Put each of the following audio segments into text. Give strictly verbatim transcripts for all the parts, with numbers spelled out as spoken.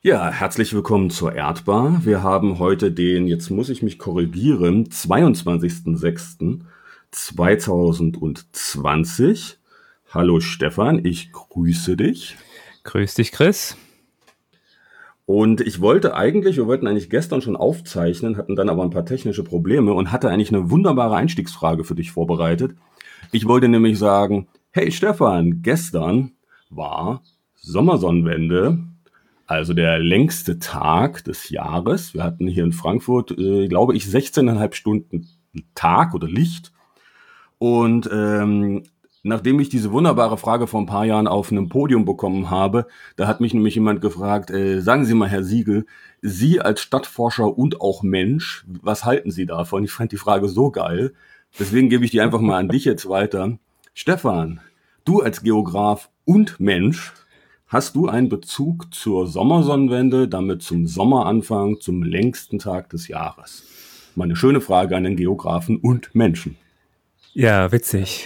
Ja, herzlich willkommen zur Erdbar. Wir haben heute den, jetzt muss ich mich korrigieren, zweiundzwanzigsten sechsten zweitausendzwanzig. Hallo Stefan, ich grüße dich. Grüß dich, Chris. Und ich wollte eigentlich, wir wollten eigentlich gestern schon aufzeichnen, hatten dann aber ein paar technische Probleme und hatte eigentlich eine wunderbare Einstiegsfrage für dich vorbereitet. Ich wollte nämlich sagen, hey Stefan, gestern war Sommersonnenwende. Also der längste Tag des Jahres. Wir hatten hier in Frankfurt, äh, glaube ich, sechzehn Komma fünf Stunden Tag oder Licht. Und ähm, nachdem ich diese wunderbare Frage vor ein paar Jahren auf einem Podium bekommen habe, da hat mich nämlich jemand gefragt, äh, sagen Sie mal, Herr Siegel, Sie als Stadtforscher und auch Mensch, was halten Sie davon? Ich fand die Frage so geil. Deswegen gebe ich die einfach mal an dich jetzt weiter. Stefan, du als Geograf und Mensch, hast du einen Bezug zur Sommersonnenwende, damit zum Sommeranfang, zum längsten Tag des Jahres? Mal eine schöne Frage an den Geografen und Menschen. Ja, witzig.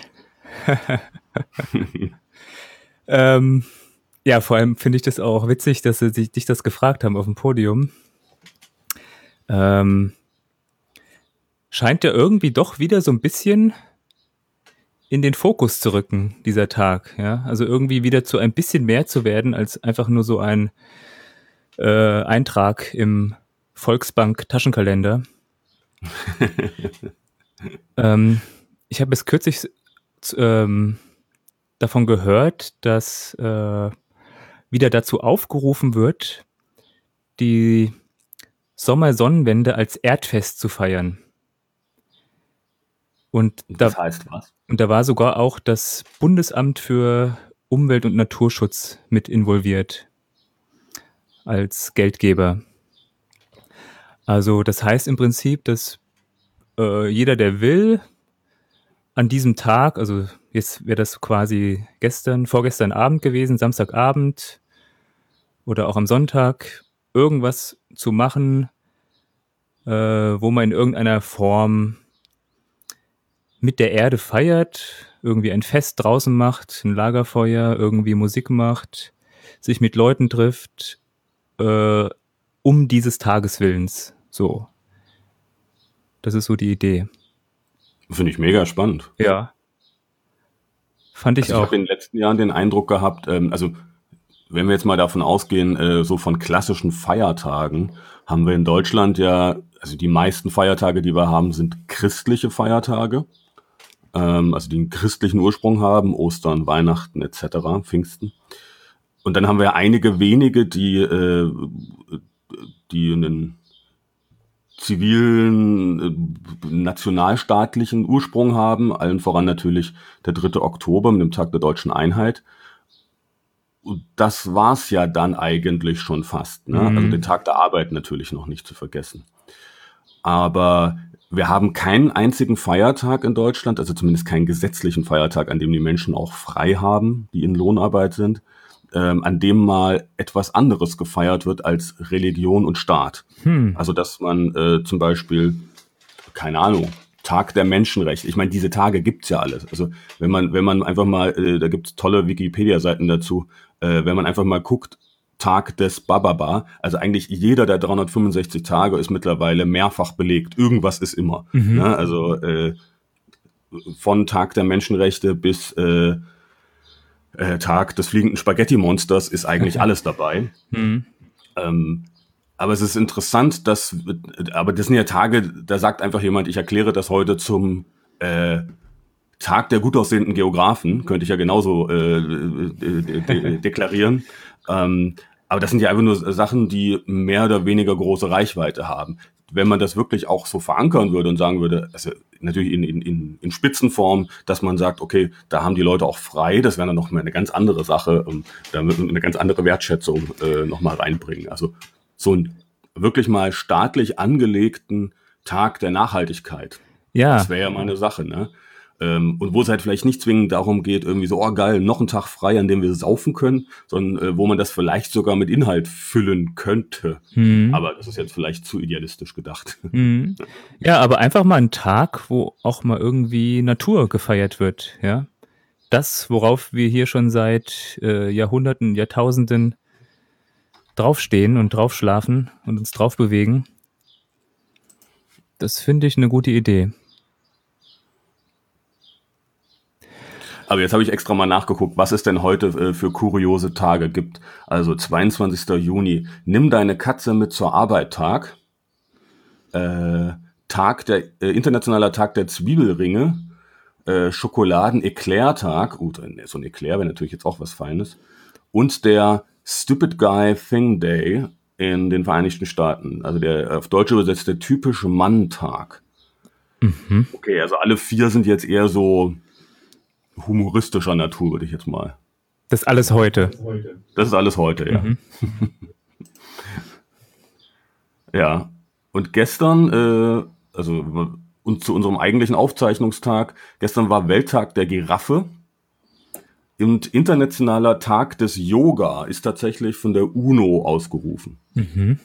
ähm, ja, vor allem finde ich das auch witzig, dass sie sich, dich das gefragt haben auf dem Podium. Ähm, scheint ja irgendwie doch wieder so ein bisschen in den Fokus zu rücken, dieser Tag. Ja? Also irgendwie wieder zu ein bisschen mehr zu werden, als einfach nur so ein äh, Eintrag im Volksbank-Taschenkalender. ähm, ich habe bis kürzlich ähm, davon gehört, dass äh, wieder dazu aufgerufen wird, die Sommersonnenwende als Erdfest zu feiern. Und da, Das heißt was? und da war sogar auch das Bundesamt für Umwelt- und Naturschutz mit involviert als Geldgeber. Also das heißt im Prinzip, dass äh, jeder, der will, an diesem Tag, also jetzt wäre das quasi gestern, vorgestern Abend gewesen, Samstagabend oder auch am Sonntag, irgendwas zu machen, äh, wo man in irgendeiner Form mit der Erde feiert, irgendwie ein Fest draußen macht, ein Lagerfeuer, irgendwie Musik macht, sich mit Leuten trifft, äh, um dieses Tageswillens. So. Das ist so die Idee. Finde ich mega spannend. Ja. Fand ich Also ich habe auch. in den letzten Jahren den Eindruck gehabt, ähm, also wenn wir jetzt mal davon ausgehen, äh, so von klassischen Feiertagen, haben wir in Deutschland ja, also die meisten Feiertage, die wir haben, sind christliche Feiertage, ähm, also die einen christlichen Ursprung haben, Ostern, Weihnachten et cetera, Pfingsten. Und dann haben wir einige wenige, die, äh, die einen zivilen, äh, nationalstaatlichen Ursprung haben, allen voran natürlich der dritte Oktober mit dem Tag der deutschen Einheit. Und das war's ja dann eigentlich schon fast, ne? Also den Mhm. Tag der Arbeit natürlich noch nicht zu vergessen. Aber wir haben keinen einzigen Feiertag in Deutschland, also zumindest keinen gesetzlichen Feiertag, an dem die Menschen auch frei haben, die in Lohnarbeit sind, ähm, an dem mal etwas anderes gefeiert wird als Religion und Staat. Hm. Also dass man äh, zum Beispiel, keine Ahnung, Tag der Menschenrechte. Ich meine, diese Tage gibt's ja alles. Also wenn man, wenn man einfach mal, äh, da gibt's tolle Wikipedia-Seiten dazu, äh, wenn man einfach mal guckt, Tag des Bababa, also eigentlich jeder der dreihundertfünfundsechzig Tage ist mittlerweile mehrfach belegt. Irgendwas ist immer. Mhm. Ne? Also äh, von Tag der Menschenrechte bis äh, äh, Tag des fliegenden Spaghetti-Monsters ist eigentlich alles dabei. Mhm. Ähm, aber es ist interessant, dass, aber das sind ja Tage, da sagt einfach jemand, ich erkläre das heute zum äh, Tag der gut aussehenden Geografen, könnte ich ja genauso äh, de de deklarieren. Ähm, aber das sind ja einfach nur Sachen, die mehr oder weniger große Reichweite haben. Wenn man das wirklich auch so verankern würde und sagen würde, also natürlich in, in, in Spitzenform, dass man sagt, okay, da haben die Leute auch frei, das wäre dann noch mal eine ganz andere Sache, und da müssen wir eine ganz andere Wertschätzung äh, noch mal reinbringen. Also so ein wirklich mal staatlich angelegten Tag der Nachhaltigkeit, das Ja, wäre ja mal eine Sache, ne? Ähm, und wo es halt vielleicht nicht zwingend darum geht, irgendwie so, oh geil, noch ein Tag frei, an dem wir saufen können, sondern äh, wo man das vielleicht sogar mit Inhalt füllen könnte. mhm. Aber das ist jetzt vielleicht zu idealistisch gedacht. Mhm. Ja, aber einfach mal ein Tag, wo auch mal irgendwie Natur gefeiert wird, ja. Das, worauf wir hier schon seit äh, Jahrhunderten, Jahrtausenden draufstehen und drauf schlafen und uns drauf bewegen. Das finde ich eine gute Idee. Aber jetzt habe ich extra mal nachgeguckt, was es denn heute äh, für kuriose Tage gibt. Also zweiundzwanzigster Juni, nimm deine Katze mit zur Arbeit Tag. Äh, Tag der, äh, internationaler Tag der Zwiebelringe. Äh, Schokoladen-Eclair-Tag. Uh, so ein Eclair wäre natürlich jetzt auch was Feines. Und der Stupid Guy Thing Day in den Vereinigten Staaten. Also der auf Deutsch übersetzt der typische Mann-Tag. Mhm. Okay, also alle vier sind jetzt eher so humoristischer Natur, würde ich jetzt mal. Das ist alles heute. Das ist alles heute, ja. Mhm. Ja. Und gestern, äh, also und zu unserem eigentlichen Aufzeichnungstag, gestern war Welttag der Giraffe. Und internationaler Tag des Yoga ist tatsächlich von der UNO ausgerufen. Mhm.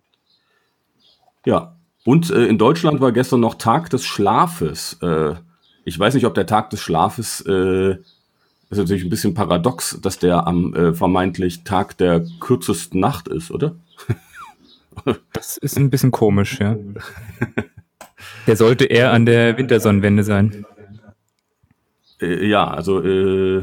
Ja. Und äh, in Deutschland war gestern noch Tag des Schlafes. Äh, ich weiß nicht, ob der Tag des Schlafes, äh, ist natürlich ein bisschen paradox, dass der am äh, vermeintlich Tag der kürzesten Nacht ist, oder? Das ist ein bisschen komisch, ja. Der sollte eher an der Wintersonnenwende sein. Äh, ja, also äh,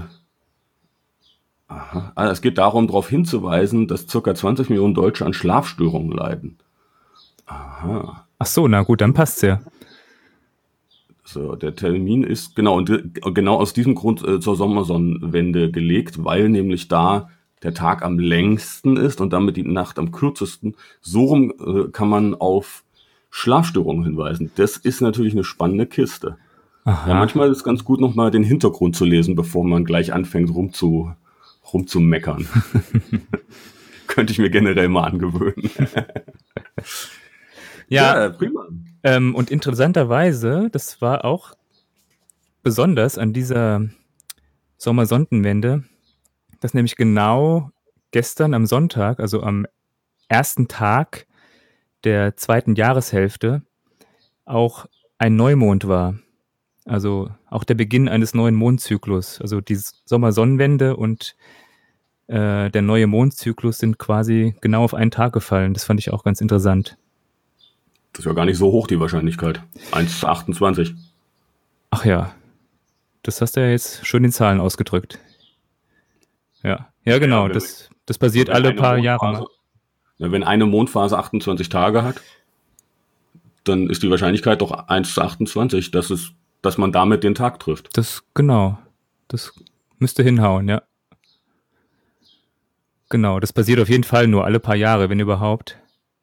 aha. Also es geht darum, darauf hinzuweisen, dass ca. zwanzig Millionen Deutsche an Schlafstörungen leiden. Aha. Ach so, na gut, dann passt's ja. So, der Termin ist genau und genau aus diesem Grund äh, zur Sommersonnenwende gelegt, weil nämlich da der Tag am längsten ist und damit die Nacht am kürzesten. So rum äh, kann man auf Schlafstörungen hinweisen. Das ist natürlich eine spannende Kiste. Aha. Ja, manchmal ist es ganz gut, nochmal den Hintergrund zu lesen, bevor man gleich anfängt rumzu, rumzumeckern. Könnte ich mir generell mal angewöhnen. Ja, ja, prima. Ähm, und interessanterweise, das war auch besonders an dieser Sommersonnenwende, dass nämlich genau gestern am Sonntag, also am ersten Tag der zweiten Jahreshälfte, auch ein Neumond war. Also auch der Beginn eines neuen Mondzyklus. Also die Sommersonnenwende und äh, der neue Mondzyklus sind quasi genau auf einen Tag gefallen. Das fand ich auch ganz interessant. Das ist ja gar nicht so hoch, die Wahrscheinlichkeit. eins zu achtundzwanzig. Ach ja, das hast du ja jetzt schön in Zahlen ausgedrückt. Ja, ja genau, Ja, das, das passiert alle paar Jahre mal. Ja, wenn eine Mondphase achtundzwanzig Tage hat, dann ist die Wahrscheinlichkeit doch eins zu achtundzwanzig, dass, es, dass man damit den Tag trifft. Das, genau, das müsste hinhauen, ja. Genau, das passiert auf jeden Fall nur alle paar Jahre, wenn überhaupt.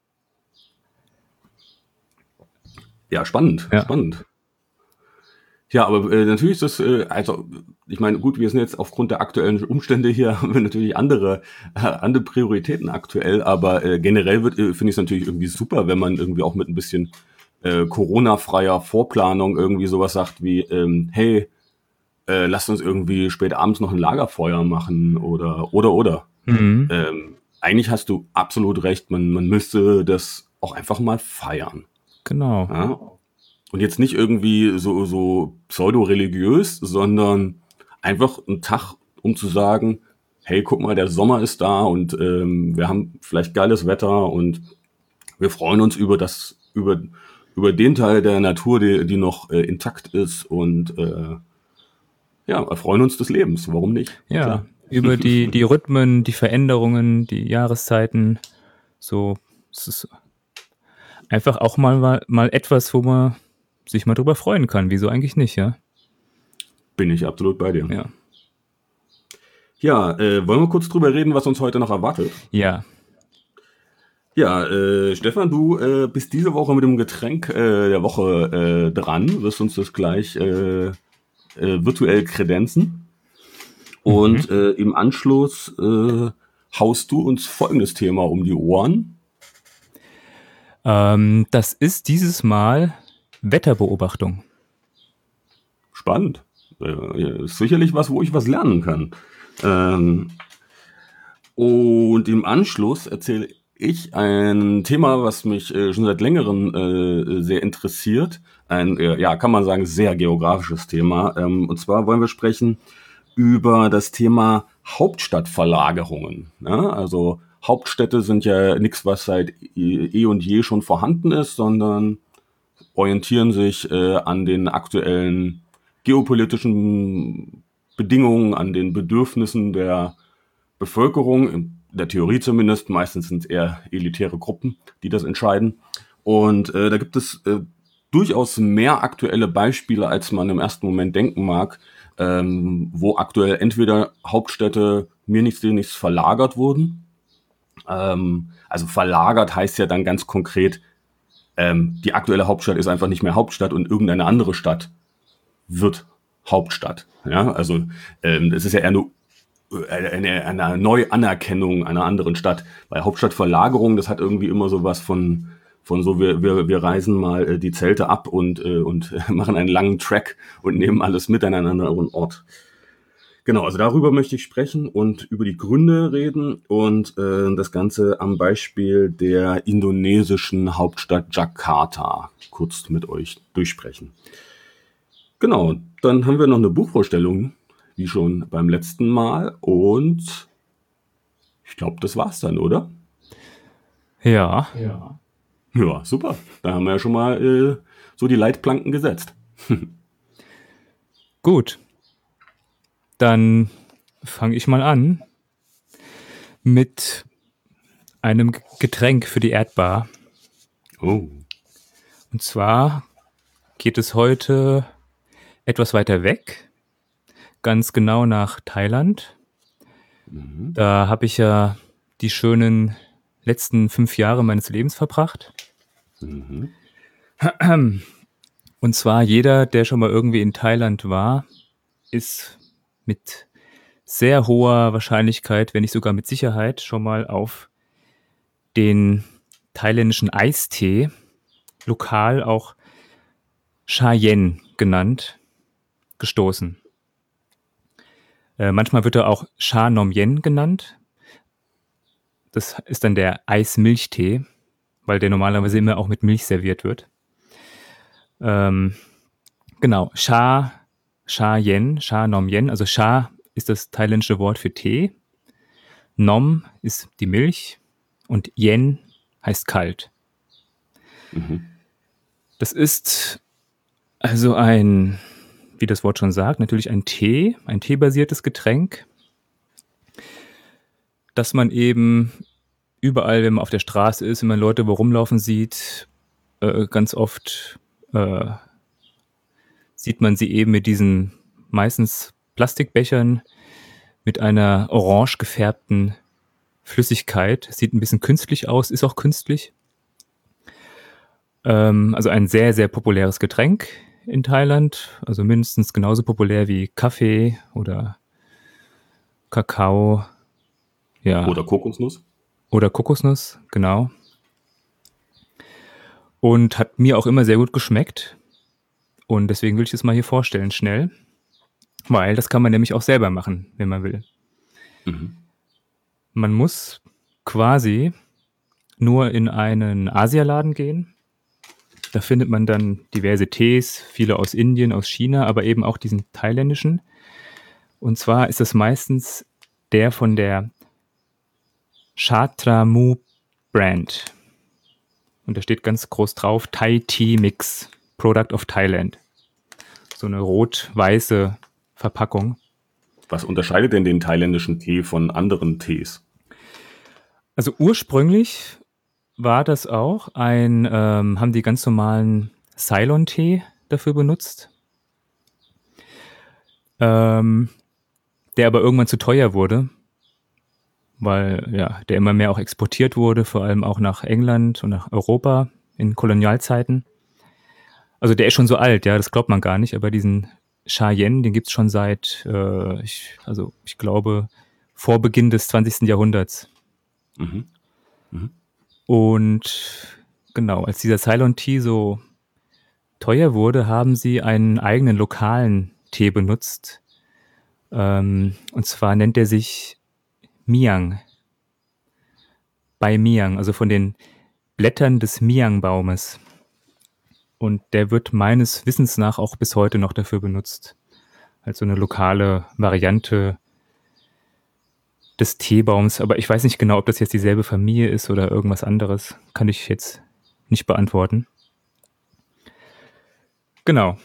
Ja, spannend, Ja. spannend. Ja, aber äh, natürlich ist das, äh, also ich meine, gut, wir sind jetzt aufgrund der aktuellen Umstände hier, haben wir natürlich andere, äh, andere Prioritäten aktuell, aber äh, generell wird, äh, finde ich es natürlich irgendwie super, wenn man irgendwie auch mit ein bisschen äh, Corona-freier Vorplanung irgendwie sowas sagt wie, ähm, hey, äh, lasst uns irgendwie spät abends noch ein Lagerfeuer machen oder, oder, oder. Mhm. Ähm, eigentlich hast du absolut recht, man, man müsste das auch einfach mal feiern. Genau. Ja? Und jetzt nicht irgendwie so, so pseudo-religiös, sondern einfach ein Tag, um zu sagen, hey, guck mal, der Sommer ist da und ähm, wir haben vielleicht geiles Wetter und wir freuen uns über das, über, über den Teil der Natur, die, die noch äh, intakt ist und äh, ja, wir freuen uns des Lebens. Warum nicht? Ja, Klar. über die, die Rhythmen, die Veränderungen, die Jahreszeiten, so, es ist einfach auch mal, mal etwas, wo man sich mal drüber freuen kann. Wieso eigentlich nicht, ja? Bin ich absolut bei dir. Ja. Ja, äh, wollen wir kurz drüber reden, was uns heute noch erwartet? Ja. Ja, äh, Stefan, du äh, bist diese Woche mit dem Getränk äh, der Woche äh, dran, wirst uns das gleich äh, äh, virtuell kredenzen. Und Mhm. äh, im Anschluss äh, haust du uns folgendes Thema um die Ohren. Ähm, das ist dieses Mal Wetterbeobachtung. Spannend. Äh, ist sicherlich was, wo ich was lernen kann. Ähm, und im Anschluss erzähle ich ein Thema, was mich äh, schon seit längerem äh, sehr interessiert. Ein, äh, ja, kann man sagen, sehr geografisches Thema. Ähm, und zwar wollen wir sprechen über das Thema Hauptstadtverlagerungen. Ja? Also Hauptstädte sind ja nichts, was seit eh und je schon vorhanden ist, sondern orientieren sich äh, an den aktuellen geopolitischen Bedingungen, an den Bedürfnissen der Bevölkerung, in der Theorie zumindest. Meistens sind es eher elitäre Gruppen, die das entscheiden. Und äh, da gibt es äh, durchaus mehr aktuelle Beispiele, als man im ersten Moment denken mag, ähm, wo aktuell entweder Hauptstädte mir nichts, dir nichts verlagert wurden. Ähm, also verlagert heißt ja dann ganz konkret, ähm, die aktuelle Hauptstadt ist einfach nicht mehr Hauptstadt und irgendeine andere Stadt wird Hauptstadt. Ja, also ähm, es ist ja eher eine, eine, eine Neuanerkennung einer anderen Stadt. Bei Hauptstadtverlagerung, das hat irgendwie immer so was von von so, wir, wir, wir reisen mal äh, die Zelte ab und, äh, und äh, machen einen langen Track und nehmen alles mit an einen anderen Ort. Genau, also darüber möchte ich sprechen und über die Gründe reden und äh, das Ganze am Beispiel der indonesischen Hauptstadt Jakarta kurz mit euch durchsprechen. Genau, dann haben wir noch eine Buchvorstellung, wie schon beim letzten Mal, und ich glaube, das war's dann, oder? Ja. Ja. Ja, super. Da haben wir ja schon mal äh, so die Leitplanken gesetzt. Gut. Dann fange ich mal an mit einem Getränk für die Erdbar. Oh. Und zwar geht es heute etwas weiter weg, ganz genau nach Thailand. Mhm. Da habe ich ja die schönen letzten fünf Jahre meines Lebens verbracht. Mhm. Und zwar jeder, der schon mal irgendwie in Thailand war, ist mit sehr hoher Wahrscheinlichkeit, wenn nicht sogar mit Sicherheit, schon mal auf den thailändischen Eistee, lokal auch Cha Yen genannt, gestoßen. Äh, manchmal wird er auch Cha Nom Yen genannt. Das ist dann der Eismilchtee, weil der normalerweise immer auch mit Milch serviert wird. Ähm, genau, Cha, Cha Yen, Cha Nom Yen. Also Cha ist das thailändische Wort für Tee. Nom ist die Milch und Yen heißt kalt. Mhm. Das ist also ein, wie das Wort schon sagt, natürlich ein Tee, ein teebasiertes Getränk, das man eben überall, wenn man auf der Straße ist, wenn man Leute wo rumlaufen sieht, äh, ganz oft äh, sieht man sie eben mit diesen meistens Plastikbechern mit einer orange gefärbten Flüssigkeit. Sieht ein bisschen künstlich aus, ist auch künstlich. Ähm, also ein sehr, sehr populäres Getränk in Thailand. Also mindestens genauso populär wie Kaffee oder Kakao. Ja. Oder Kokosnuss. Oder Kokosnuss, genau. Und hat mir auch immer sehr gut geschmeckt. Und deswegen will ich es mal hier vorstellen, schnell. Weil das kann man nämlich auch selber machen, wenn man will. Mhm. Man muss quasi nur in einen Asialaden gehen. Da findet man dann diverse Tees, viele aus Indien, aus China, aber eben auch diesen thailändischen. Und zwar ist das meistens der von der Chatramu Brand. Und da steht ganz groß drauf, Thai Tea Mix, Product of Thailand. So eine rot-weiße Verpackung. Was unterscheidet denn den thailändischen Tee von anderen Tees? Also ursprünglich war das auch ein, ähm, haben die ganz normalen Ceylon-Tee dafür benutzt, ähm, der aber irgendwann zu teuer wurde, weil ja, der immer mehr auch exportiert wurde, vor allem auch nach England und nach Europa in Kolonialzeiten. Also der ist schon so alt, ja, das glaubt man gar nicht, aber diesen Cha Yen, den gibt es schon seit, äh, ich, also ich glaube, vor Beginn des zwanzigsten Jahrhunderts. Mhm. Mhm. Und genau, als dieser Ceylon-Tee so teuer wurde, haben sie einen eigenen lokalen Tee benutzt. Ähm, und zwar nennt er sich Miang. Bei Miang, also von den Blättern des Miang-Baumes. Und der wird meines Wissens nach auch bis heute noch dafür benutzt. Als so eine lokale Variante des Teebaums, aber ich weiß nicht genau, ob das jetzt dieselbe Familie ist oder irgendwas anderes. Kann ich jetzt nicht beantworten. Genau.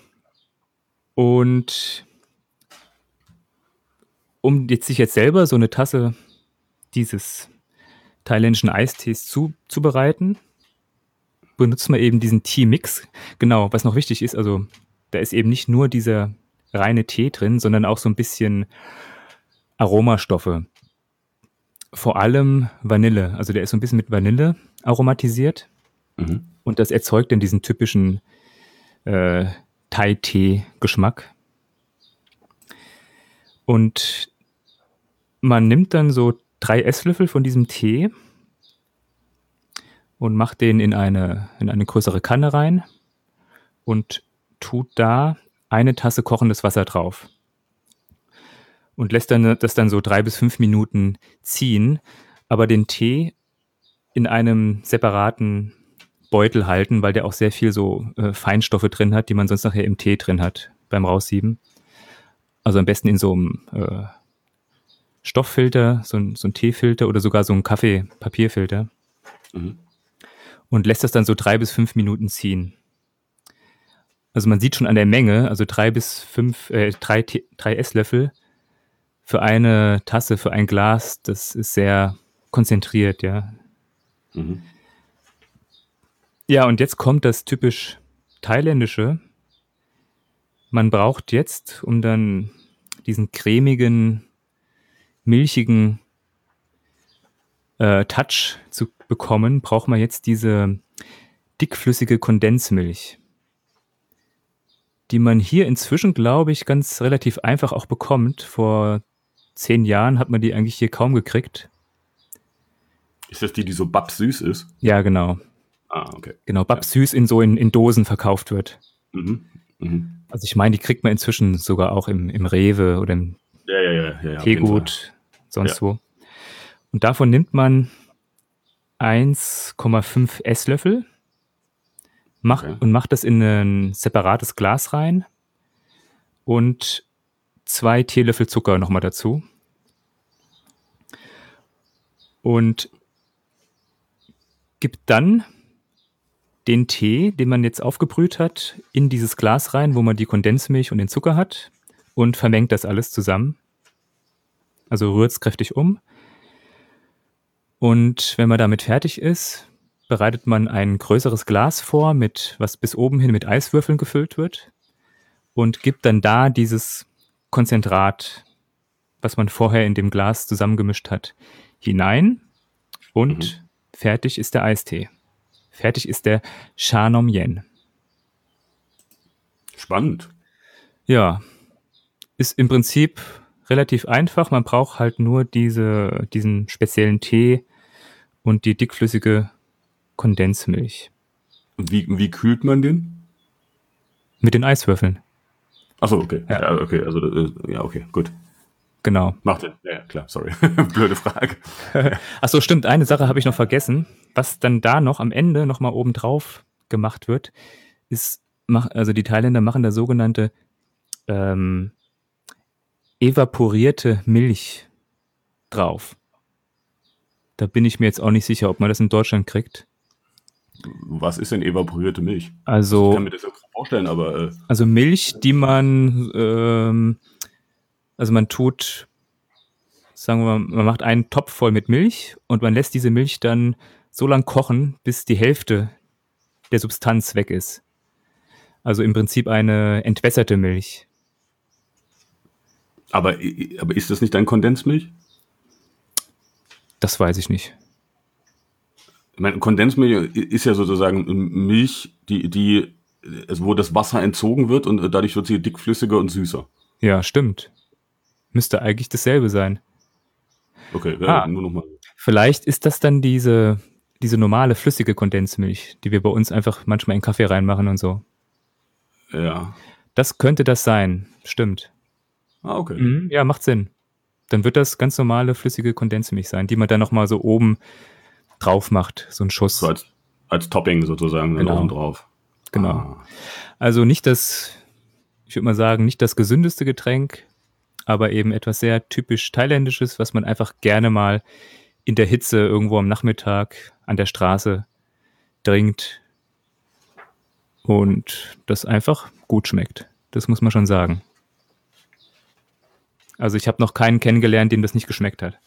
Und um jetzt sich jetzt selber so eine Tasse dieses thailändischen Eistees zuzubereiten, benutzt man eben diesen Tea-Mix. Genau, was noch wichtig ist, also da ist eben nicht nur dieser reine Tee drin, sondern auch so ein bisschen Aromastoffe. Vor allem Vanille. Also der ist so ein bisschen mit Vanille aromatisiert. Mhm. Und das erzeugt dann diesen typischen äh, Thai-Tee-Geschmack. Und man nimmt dann so drei Esslöffel von diesem Tee und macht den in eine, in eine größere Kanne rein und tut da eine Tasse kochendes Wasser drauf. Und lässt dann das dann so drei bis fünf Minuten ziehen, aber den Tee in einem separaten Beutel halten, weil der auch sehr viel so äh, Feinstoffe drin hat, die man sonst nachher im Tee drin hat beim Raussieben. Also am besten in so einem äh, Stofffilter, so ein, so ein Teefilter oder sogar so ein Kaffee-Papierfilter. Mhm. Und lässt das dann so drei bis fünf Minuten ziehen. Also man sieht schon an der Menge, also drei bis fünf, äh, drei, drei Esslöffel für eine Tasse, für ein Glas, das ist sehr konzentriert, ja. Mhm. Ja, und jetzt kommt das typisch Thailändische. Man braucht jetzt, um dann diesen cremigen, milchigen äh, Touch zu bekommen, braucht man jetzt diese dickflüssige Kondensmilch, die man hier inzwischen, glaube ich, ganz relativ einfach auch bekommt. Vor zehn Jahren hat man die eigentlich hier kaum gekriegt. Ist das die, die so babsüß ist? Ja, genau. Ah, okay. Genau, babsüß in so in, in Dosen verkauft wird. Mhm. Mhm. Also ich meine, die kriegt man inzwischen sogar auch im, im Rewe oder im Ja, ja, ja, ja, ja, Teegut, sonst Ja. wo. Und davon nimmt man eins Komma fünf Esslöffel macht, Okay. und macht das in ein separates Glas rein und zwei Teelöffel Zucker nochmal dazu. Und gibt dann den Tee, den man jetzt aufgebrüht hat, in dieses Glas rein, wo man die Kondensmilch und den Zucker hat und vermengt das alles zusammen. Also rührt es kräftig um. Und wenn man damit fertig ist, bereitet man ein größeres Glas vor, mit was bis oben hin mit Eiswürfeln gefüllt wird und gibt dann da dieses Konzentrat, was man vorher in dem Glas zusammengemischt hat, hinein und Mhm. fertig ist der Eistee. Fertig ist der Cha Nom Yen. Spannend. Ja, ist im Prinzip relativ einfach. Man braucht halt nur diese, diesen speziellen Tee und die dickflüssige Kondensmilch. Und wie, wie kühlt man den? Mit den Eiswürfeln. Achso, okay. Ja. Ja, okay. Also, äh, ja, okay, gut. Genau. Macht Sinn. Ja, ja, klar, sorry. Blöde Frage. Achso, stimmt. Eine Sache habe ich noch vergessen. Was dann da noch am Ende nochmal oben drauf gemacht wird, ist, mach- also die Thailänder machen da sogenannte ähm, evaporierte Milch drauf. Da bin ich mir jetzt auch nicht sicher, ob man das in Deutschland kriegt. Was ist denn evaporierte Milch? Ich Also, kann mir das jetzt vorstellen, aber äh, also Milch, die man, ähm, also man tut, sagen wir mal, man macht einen Topf voll mit Milch und man lässt diese Milch dann so lang kochen, bis die Hälfte der Substanz weg ist. Also im Prinzip eine entwässerte Milch. aber, aber ist das nicht dann Kondensmilch? Das weiß ich nicht. Ich meine, Kondensmilch ist ja sozusagen Milch, die, die, also wo das Wasser entzogen wird und dadurch wird sie dickflüssiger und süßer. Ja, stimmt. Müsste eigentlich dasselbe sein. Okay, ja, Ah. nur nochmal. Vielleicht ist das dann diese, diese normale flüssige Kondensmilch, die wir bei uns einfach manchmal in Kaffee reinmachen und so. Ja. Das könnte das sein. Stimmt. Ah, okay. Mhm, ja, macht Sinn. Dann wird das ganz normale flüssige Kondensmilch sein, die man dann nochmal so oben drauf macht. So ein Schuss. So als, als Topping sozusagen dann Genau. oben drauf. Genau. Also nicht das, ich würde mal sagen, nicht das gesündeste Getränk, aber eben etwas sehr typisch Thailändisches, was man einfach gerne mal in der Hitze irgendwo am Nachmittag an der Straße trinkt und das einfach gut schmeckt. Das muss man schon sagen. Also ich habe noch keinen kennengelernt, dem das nicht geschmeckt hat.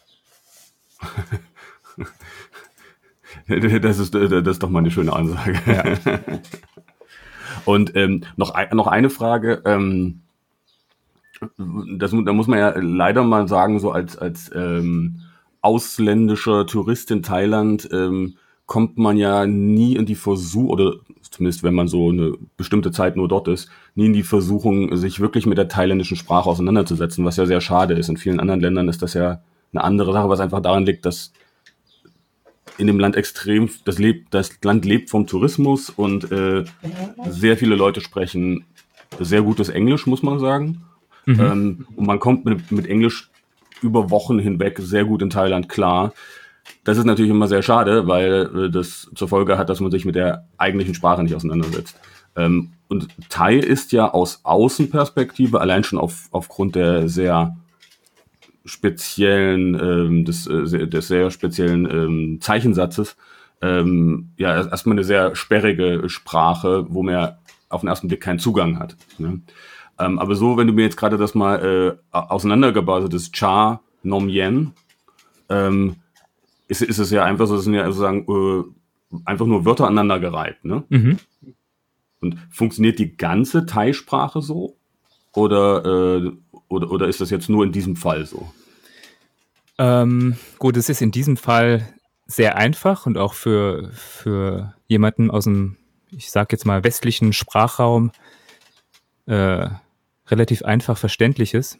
Das ist, das ist doch mal eine schöne Ansage. Ja. Und ähm, noch, noch eine Frage. Ähm, das, da muss man ja leider mal sagen, so als, als ähm, ausländischer Tourist in Thailand ähm, kommt man ja nie in die Versuchung, oder zumindest wenn man so eine bestimmte Zeit nur dort ist, nie in die Versuchung, sich wirklich mit der thailändischen Sprache auseinanderzusetzen, was ja sehr schade ist. In vielen anderen Ländern ist das ja eine andere Sache, was einfach daran liegt, dass in dem Land extrem, das lebt, das Land lebt vom Tourismus und äh, sehr viele Leute sprechen sehr gutes Englisch, muss man sagen. Mhm. Ähm, und man kommt mit, mit Englisch über Wochen hinweg sehr gut in Thailand klar. Das ist natürlich immer sehr schade, weil äh, das zur Folge hat, dass man sich mit der eigentlichen Sprache nicht auseinandersetzt. Ähm, und Thai ist ja aus Außenperspektive, allein schon auf, aufgrund der sehr speziellen, ähm, des, äh, des sehr speziellen ähm, Zeichensatzes, ähm, ja, erstmal eine sehr sperrige Sprache, wo man ja auf den ersten Blick keinen Zugang hat. Ne? Ähm, aber so, wenn du mir jetzt gerade das mal äh, auseinandergebaut hast, Cha, Nom Yen, ähm, ist, ist es ja einfach so, das sind ja sozusagen äh, einfach nur Wörter aneinandergereiht, ne? Mhm. Und funktioniert die ganze Thai-Sprache so? Oder, äh, oder, oder ist das jetzt nur in diesem Fall so? Ähm, gut, es ist in diesem Fall sehr einfach und auch für, für jemanden aus dem, ich sag jetzt mal, westlichen Sprachraum äh, relativ einfach Verständliches.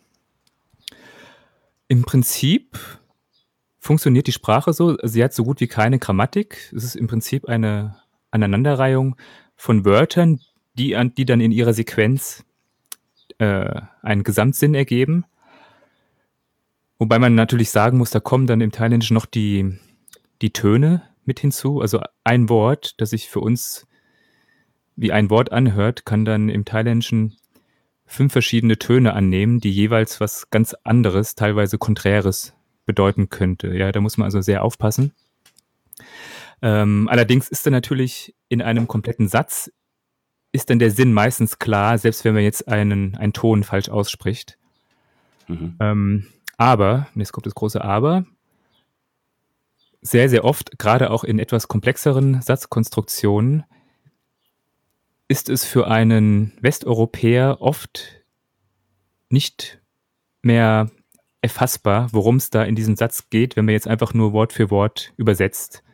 Im Prinzip funktioniert die Sprache so, sie hat so gut wie keine Grammatik. Es ist im Prinzip eine Aneinanderreihung von Wörtern, die, an, die dann in ihrer Sequenz äh, einen Gesamtsinn ergeben. Wobei man natürlich sagen muss, da kommen dann im Thailändischen noch die, die Töne mit hinzu. Also ein Wort, das sich für uns wie ein Wort anhört, kann dann im Thailändischen fünf verschiedene Töne annehmen, die jeweils was ganz anderes, teilweise Konträres bedeuten könnte. Ja, da muss man also sehr aufpassen. Ähm, allerdings ist dann natürlich in einem kompletten Satz ist dann der Sinn meistens klar, selbst wenn man jetzt einen, einen Ton falsch ausspricht. Mhm. Ähm, aber, und jetzt kommt das große Aber, sehr, sehr oft, gerade auch in etwas komplexeren Satzkonstruktionen, ist es für einen Westeuropäer oft nicht mehr erfassbar, worum es da in diesem Satz geht, wenn man jetzt einfach nur Wort für Wort übersetzt.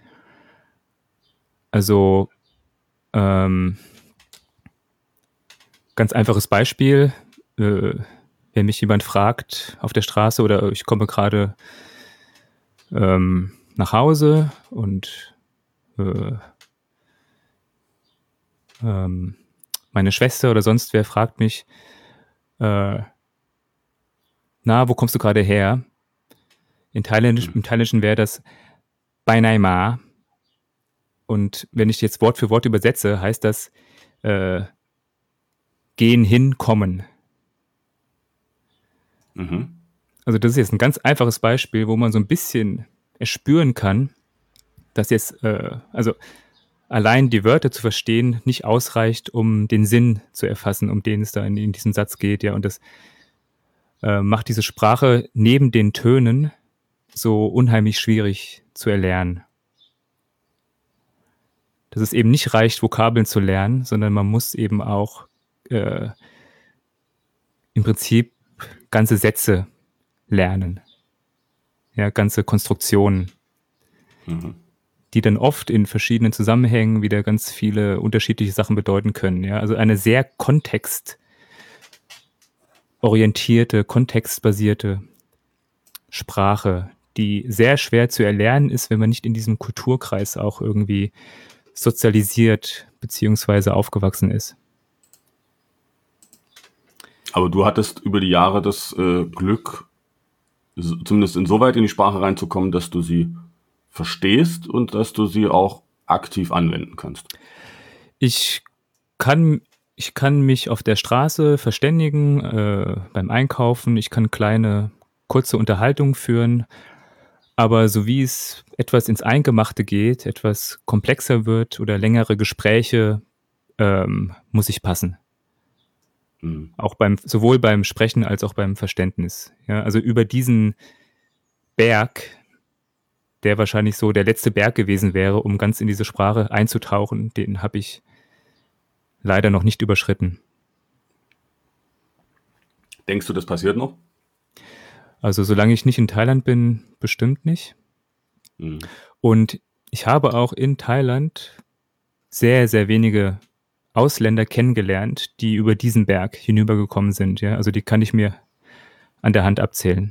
Also, ähm, ganz einfaches Beispiel, äh, wenn mich jemand fragt auf der Straße oder ich komme gerade ähm, nach Hause und äh, ähm, meine Schwester oder sonst wer fragt mich, äh, na, wo kommst du gerade her? In Thailändisch, im Thailändischen wäre das Pai Nai Ma. Und wenn ich jetzt Wort für Wort übersetze, heißt das äh, gehen, hin, kommen. Mhm. Also das ist jetzt ein ganz einfaches Beispiel, wo man so ein bisschen erspüren kann, dass jetzt, äh, also allein die Wörter zu verstehen nicht ausreicht, um den Sinn zu erfassen, um den es da in, in diesem Satz geht. Ja, und das äh, macht diese Sprache neben den Tönen so unheimlich schwierig zu erlernen. Dass es eben nicht reicht, Vokabeln zu lernen, sondern man muss eben auch äh, im Prinzip ganze Sätze lernen. Ja, ganze Konstruktionen, mhm. die dann oft in verschiedenen Zusammenhängen wieder ganz viele unterschiedliche Sachen bedeuten können. Ja, also eine sehr kontextorientierte, kontextbasierte Sprache, die sehr schwer zu erlernen ist, wenn man nicht in diesem Kulturkreis auch irgendwie sozialisiert beziehungsweise aufgewachsen ist. Aber du hattest über die Jahre das äh, Glück, zumindest insoweit in die Sprache reinzukommen, dass du sie verstehst und dass du sie auch aktiv anwenden kannst. Ich kann ich kann mich auf der Straße verständigen, äh, beim Einkaufen. Ich kann kleine, kurze Unterhaltungen führen. Aber so wie es etwas ins Eingemachte geht, etwas komplexer wird oder längere Gespräche, ähm, muss ich passen. Mhm. Auch beim, sowohl beim Sprechen als auch beim Verständnis. Ja, also über diesen Berg, der wahrscheinlich so der letzte Berg gewesen wäre, um ganz in diese Sprache einzutauchen, den habe ich leider noch nicht überschritten. Denkst du, das passiert noch? Also solange ich nicht in Thailand bin, bestimmt nicht. Mhm. Und ich habe auch in Thailand sehr, sehr wenige Ausländer kennengelernt, die über diesen Berg hinübergekommen sind. Ja? Also die kann ich mir an der Hand abzählen.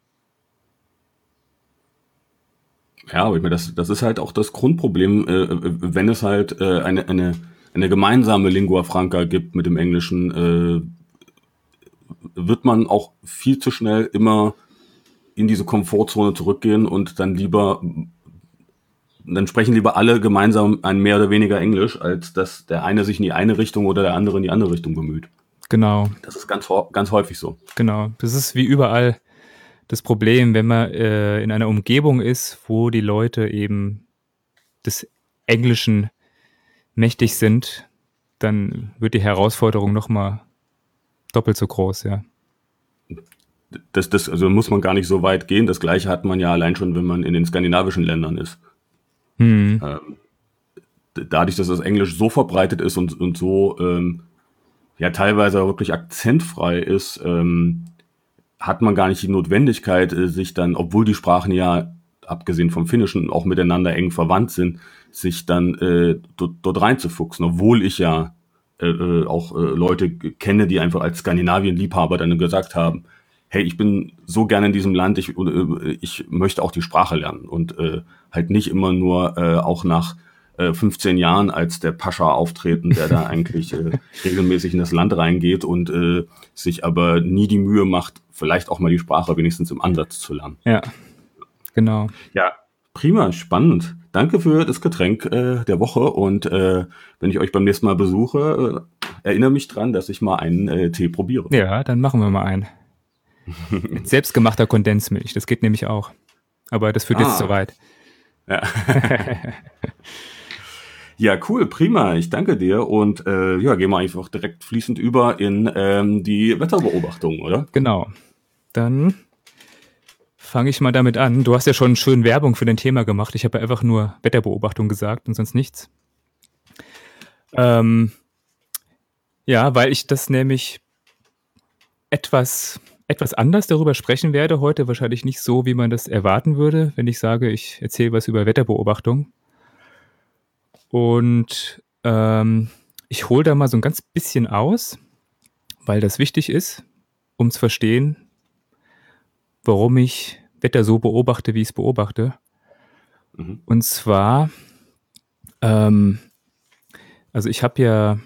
Ja, aber ich meine, das, das ist halt auch das Grundproblem, äh, wenn es halt äh, eine, eine, eine gemeinsame Lingua Franca gibt mit dem Englischen, äh, wird man auch viel zu schnell immer in diese Komfortzone zurückgehen und dann lieber, dann sprechen lieber alle gemeinsam ein mehr oder weniger Englisch, als dass der eine sich in die eine Richtung oder der andere in die andere Richtung bemüht. Genau, Das ist ganz, hau- ganz häufig so. genau. Das ist wie überall das Problem, wenn man äh, in einer Umgebung ist, wo die Leute eben des Englischen mächtig sind, dann wird die Herausforderung nochmal doppelt so groß, ja. Das, das, also muss man gar nicht so weit gehen. Das Gleiche hat man ja allein schon, wenn man in den skandinavischen Ländern ist. Hm. Ähm, dadurch, dass das Englisch so verbreitet ist und, und so ähm, ja teilweise wirklich akzentfrei ist, ähm, hat man gar nicht die Notwendigkeit, äh, sich dann, obwohl die Sprachen ja abgesehen vom Finnischen auch miteinander eng verwandt sind, sich dann äh, dort, dort reinzufuchsen, obwohl ich ja äh, äh, auch äh, Leute g- kenne, die einfach als Skandinavien-Liebhaber dann gesagt haben, hey, ich bin so gerne in diesem Land, ich, äh, ich möchte auch die Sprache lernen und äh, halt nicht immer nur äh, auch nach äh, fünfzehn Jahren als der Pascha auftreten, der da eigentlich äh, regelmäßig in das Land reingeht und äh, sich aber nie die Mühe macht, vielleicht auch mal die Sprache wenigstens im Ansatz zu lernen. Ja, genau. Ja, prima, spannend. Danke für das Getränk äh, der Woche und äh, wenn ich euch beim nächsten Mal besuche, äh, erinnere mich dran, dass ich mal einen äh, Tee probiere. Ja, dann machen wir mal einen. Mit selbstgemachter Kondensmilch, das geht nämlich auch. Aber das führt jetzt Ah. zu weit. Ja. Ja, cool, prima. Ich danke dir und äh, ja, gehen wir einfach direkt fließend über in ähm, die Wetterbeobachtung, oder? Genau. Dann fange ich mal damit an. Du hast ja schon schön Werbung für dein Thema gemacht. Ich habe ja einfach nur Wetterbeobachtung gesagt und sonst nichts. Ähm, ja, weil ich das nämlich etwas, etwas anders darüber sprechen werde heute. Wahrscheinlich nicht so, wie man das erwarten würde, wenn ich sage, ich erzähle was über Wetterbeobachtung. Und ähm, ich hole da mal so ein ganz bisschen aus, weil das wichtig ist, um zu verstehen, warum ich Wetter so beobachte, wie ich es beobachte. Mhm. Und zwar, ähm, also ich habe ja,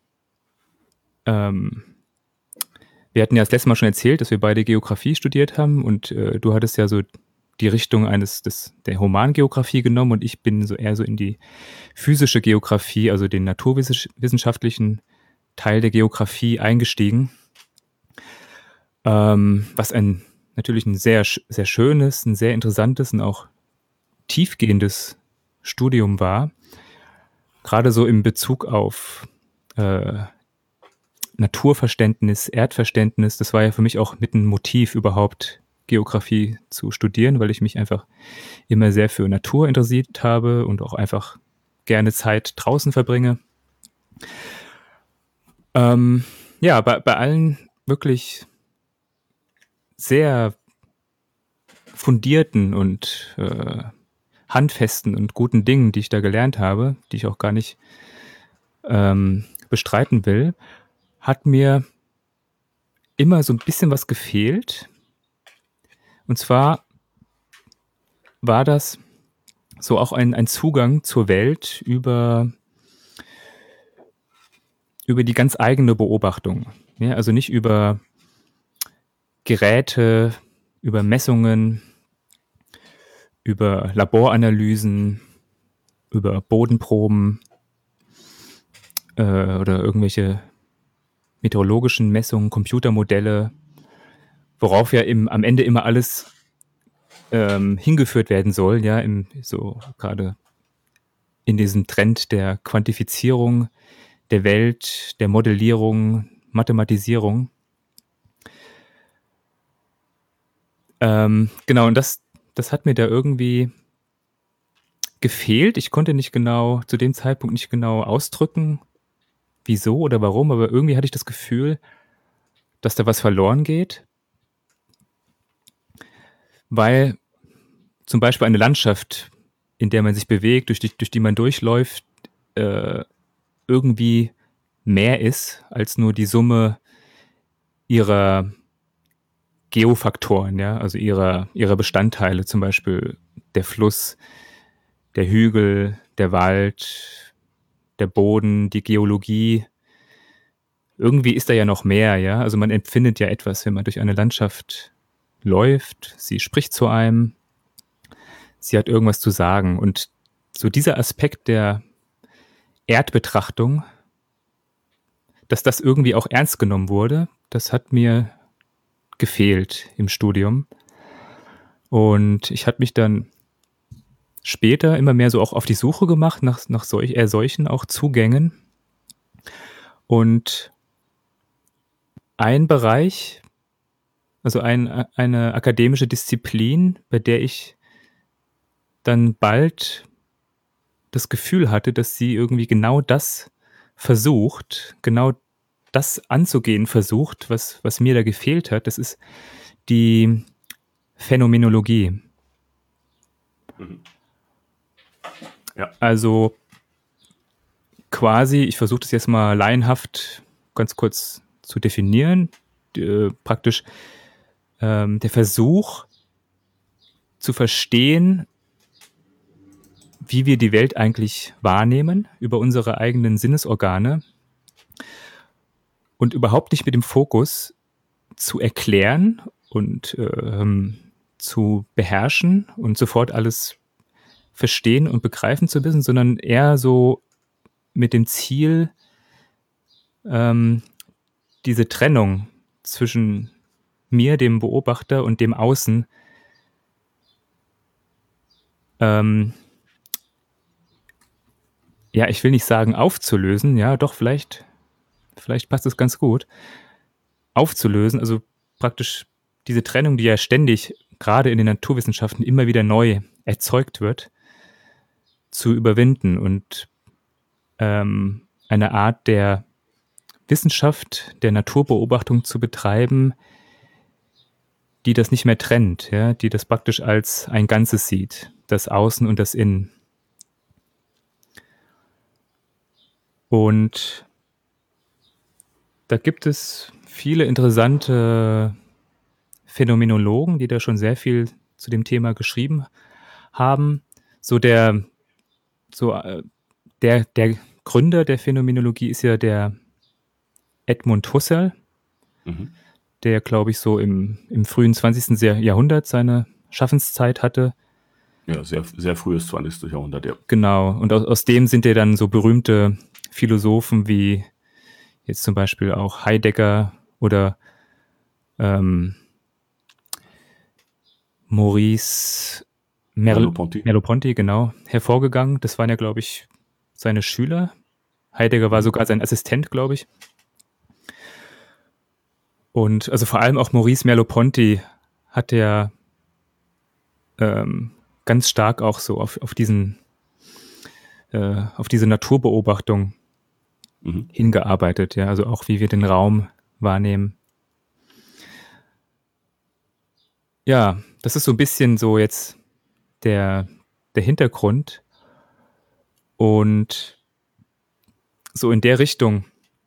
ähm, wir hatten ja das letzte Mal schon erzählt, dass wir beide Geografie studiert haben und äh, du hattest ja so die Richtung eines des, der Humangeografie genommen und ich bin so eher so in die physische Geografie, also den naturwissenschaftlichen Teil der Geografie eingestiegen, ähm, was ein natürlich ein sehr, sehr schönes, ein sehr interessantes und auch tiefgehendes Studium war, gerade so im Bezug auf äh, Naturverständnis, Erdverständnis. Das war ja für mich auch mit ein Motiv überhaupt Geografie zu studieren, weil ich mich einfach immer sehr für Natur interessiert habe und auch einfach gerne Zeit draußen verbringe. Ähm, ja, bei, bei allen wirklich sehr fundierten und äh, handfesten und guten Dingen, die ich da gelernt habe, die ich auch gar nicht ähm, bestreiten will, hat mir immer so ein bisschen was gefehlt. Und zwar war das so auch ein, ein Zugang zur Welt über, über die ganz eigene Beobachtung. Ja, also nicht über Geräte, über Messungen, über Laboranalysen, über Bodenproben äh, oder irgendwelche meteorologischen Messungen, Computermodelle, worauf ja im, am Ende immer alles ähm, hingeführt werden soll, ja, im, so gerade in diesem Trend der Quantifizierung der Welt, der Modellierung, Mathematisierung. Ähm, genau, und das, das hat mir da irgendwie gefehlt. Ich konnte nicht genau, zu dem Zeitpunkt nicht genau ausdrücken, wieso oder warum, aber irgendwie hatte ich das Gefühl, dass da was verloren geht, weil zum Beispiel eine Landschaft, in der man sich bewegt, durch die, durch die man durchläuft, äh, irgendwie mehr ist als nur die Summe ihrer Geofaktoren, ja, also ihrer, ihrer Bestandteile, zum Beispiel der Fluss, der Hügel, der Wald, der Boden, die Geologie. Irgendwie ist da ja noch mehr, ja. Also man empfindet ja etwas, wenn man durch eine Landschaft läuft. Sie spricht zu einem. Sie hat irgendwas zu sagen. Und so dieser Aspekt der Erdbetrachtung, dass das irgendwie auch ernst genommen wurde, das hat mir gefehlt im Studium. Und ich habe mich dann später immer mehr so auch auf die Suche gemacht nach, nach solch, eher solchen auch Zugängen. Und ein Bereich, also ein, eine akademische Disziplin, bei der ich dann bald das Gefühl hatte, dass sie irgendwie genau das versucht, genau das anzugehen versucht, was, was mir da gefehlt hat, das ist die Phänomenologie. Mhm. Ja. Also quasi, ich versuche das jetzt mal laienhaft ganz kurz zu definieren, äh, praktisch ähm, der Versuch zu verstehen, wie wir die Welt eigentlich wahrnehmen über unsere eigenen Sinnesorgane und überhaupt nicht mit dem Fokus zu erklären und ähm, zu beherrschen und sofort alles verstehen und begreifen zu wissen, sondern eher so mit dem Ziel, ähm, diese Trennung zwischen mir, dem Beobachter, und dem Außen ähm, ja, ich will nicht sagen aufzulösen, ja, doch, vielleicht, vielleicht passt es ganz gut, aufzulösen, also praktisch diese Trennung, die ja ständig, gerade in den Naturwissenschaften, immer wieder neu erzeugt wird, zu überwinden und ähm, eine Art der Wissenschaft, der Naturbeobachtung zu betreiben, die das nicht mehr trennt, ja, die das praktisch als ein Ganzes sieht, das Außen und das Innen. Und da gibt es viele interessante Phänomenologen, die da schon sehr viel zu dem Thema geschrieben haben. So der, so äh, der, der Gründer der Phänomenologie ist ja der Edmund Husserl, mhm. der, glaube ich, so im, im frühen zwanzigsten Jahrhundert seine Schaffenszeit hatte. Ja, sehr, sehr frühes zwanzigsten Jahrhundert, ja. Genau, und aus, aus dem sind ja dann so berühmte Philosophen wie jetzt zum Beispiel auch Heidegger oder ähm, Maurice Merleau-Ponty, Merleau-Ponty, genau, hervorgegangen. Das waren ja, glaube ich, seine Schüler. Heidegger war sogar sein Assistent, glaube ich. Und also vor allem auch Maurice Merleau-Ponty hat ja ähm, ganz stark auch so auf, auf diesen äh, auf diese Naturbeobachtung mhm. hingearbeitet, ja, also auch wie wir den Raum wahrnehmen. Ja, das ist so ein bisschen so jetzt der, der Hintergrund. Und so in der Richtung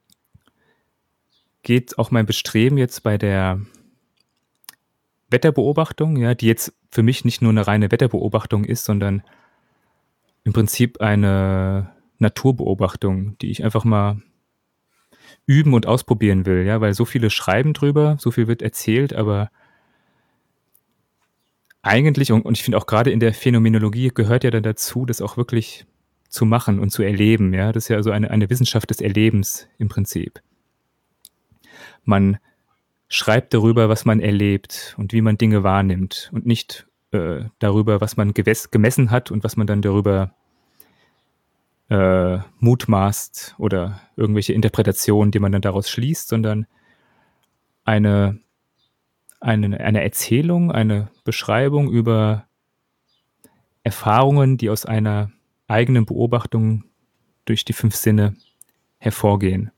geht auch mein Bestreben jetzt bei der Wetterbeobachtung, ja, die jetzt für mich nicht nur eine reine Wetterbeobachtung ist, sondern im Prinzip eine Naturbeobachtung, die ich einfach mal üben und ausprobieren will, ja, weil so viele schreiben drüber, so viel wird erzählt, aber eigentlich, und, und ich finde auch gerade in der Phänomenologie gehört ja dann dazu, das auch wirklich zu machen und zu erleben, ja, das ist ja so eine, eine Wissenschaft des Erlebens im Prinzip. man schreibt darüber, was man erlebt und wie man Dinge wahrnimmt und nicht äh, darüber, was man gewes- gemessen hat und was man dann darüber äh, mutmaßt oder irgendwelche Interpretationen, die man dann daraus schließt, sondern eine, eine, eine Erzählung, eine Beschreibung über Erfahrungen, die aus einer eigenen Beobachtung durch die fünf Sinne hervorgehen.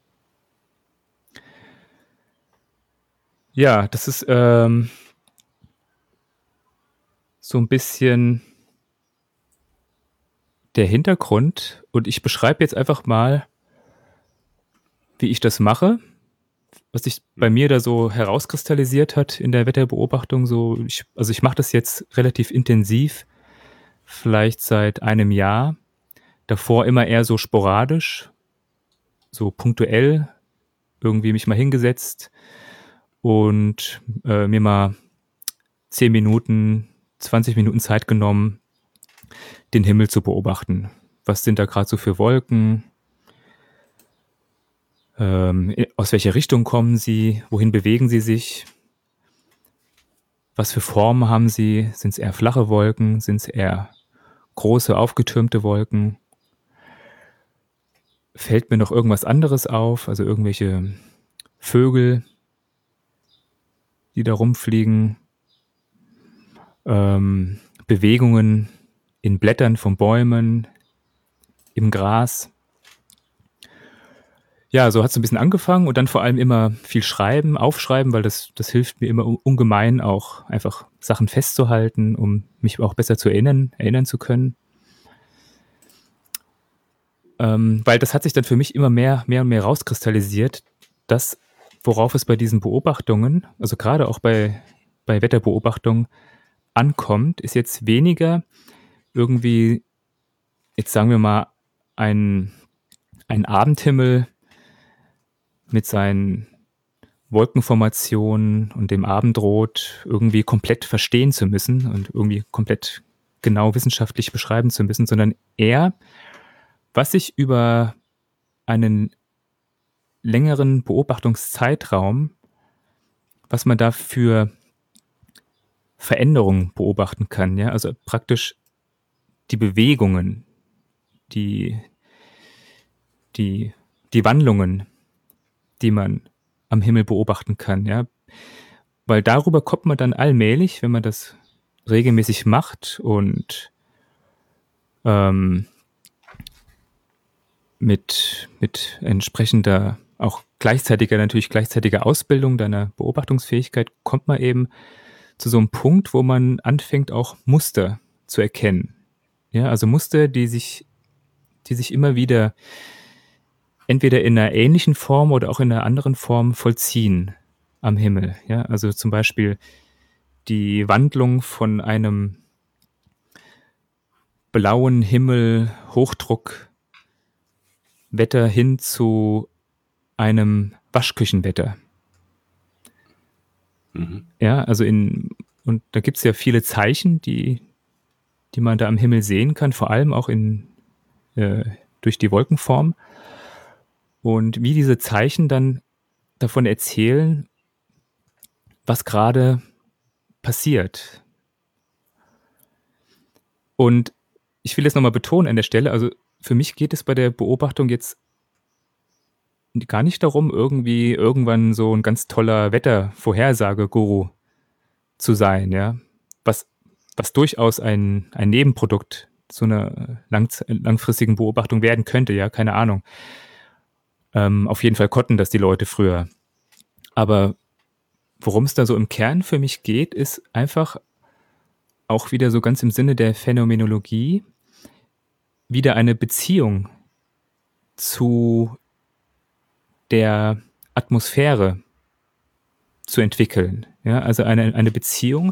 Ja, das ist ähm, so ein bisschen der Hintergrund und ich beschreibe jetzt einfach mal, wie ich das mache, was sich bei mir da so herauskristallisiert hat in der Wetterbeobachtung. So, ich, also ich mache das jetzt relativ intensiv, vielleicht seit einem Jahr. Davor immer eher so sporadisch, so punktuell, irgendwie mich mal hingesetzt und äh, mir mal zehn Minuten, zwanzig Minuten Zeit genommen, den Himmel zu beobachten. Was sind da gerade so für Wolken? Ähm, aus welcher Richtung kommen sie? Wohin bewegen sie sich? Was für Formen haben sie? Sind es eher flache Wolken? Sind es eher große, aufgetürmte Wolken? Fällt mir noch irgendwas anderes auf? Also irgendwelche Vögel, die da rumfliegen? Ähm, Bewegungen in Blättern von Bäumen, im Gras. Ja, so hat es ein bisschen angefangen und dann vor allem immer viel schreiben, aufschreiben, weil das, das hilft mir immer ungemein auch einfach Sachen festzuhalten, um mich auch besser zu erinnern, erinnern zu können. Ähm, weil das hat sich dann für mich immer mehr, mehr und mehr rauskristallisiert, dass worauf es bei diesen Beobachtungen, also gerade auch bei, bei Wetterbeobachtungen ankommt, ist jetzt weniger irgendwie, jetzt sagen wir mal, ein, ein Abendhimmel mit seinen Wolkenformationen und dem Abendrot irgendwie komplett verstehen zu müssen und irgendwie komplett genau wissenschaftlich beschreiben zu müssen, sondern eher, was sich über einen längeren Beobachtungszeitraum, was man da für Veränderungen beobachten kann, ja, also praktisch die Bewegungen, die, die, die Wandlungen, die man am Himmel beobachten kann, ja. Weil darüber kommt man dann allmählich, wenn man das regelmäßig macht und ähm, mit, mit entsprechender, auch gleichzeitiger, natürlich gleichzeitiger Ausbildung deiner Beobachtungsfähigkeit, kommt man eben zu so einem Punkt, wo man anfängt, auch Muster zu erkennen. Ja, also Muster, die sich, die sich immer wieder entweder in einer ähnlichen Form oder auch in einer anderen Form vollziehen am Himmel. Ja, also zum Beispiel die Wandlung von einem blauen Himmel, Hochdruckwetter hin zu einem Waschküchenwetter. Mhm. Ja, also in, und da gibt es ja viele Zeichen, die, die man da am Himmel sehen kann, vor allem auch in, äh, durch die Wolkenform. Und wie diese Zeichen dann davon erzählen, was gerade passiert. Und ich will jetzt nochmal betonen an der Stelle, also für mich geht es bei der Beobachtung jetzt gar nicht darum, irgendwie irgendwann so ein ganz toller Wettervorhersage-Guru zu sein, ja. Was, was durchaus ein, ein Nebenprodukt so einer lang, langfristigen Beobachtung werden könnte, ja, keine Ahnung. Ähm, auf jeden Fall konnten das die Leute früher. Aber worum es da so im Kern für mich geht, ist einfach auch wieder so ganz im Sinne der Phänomenologie wieder eine Beziehung zu der Atmosphäre zu entwickeln. Ja, also eine, eine Beziehung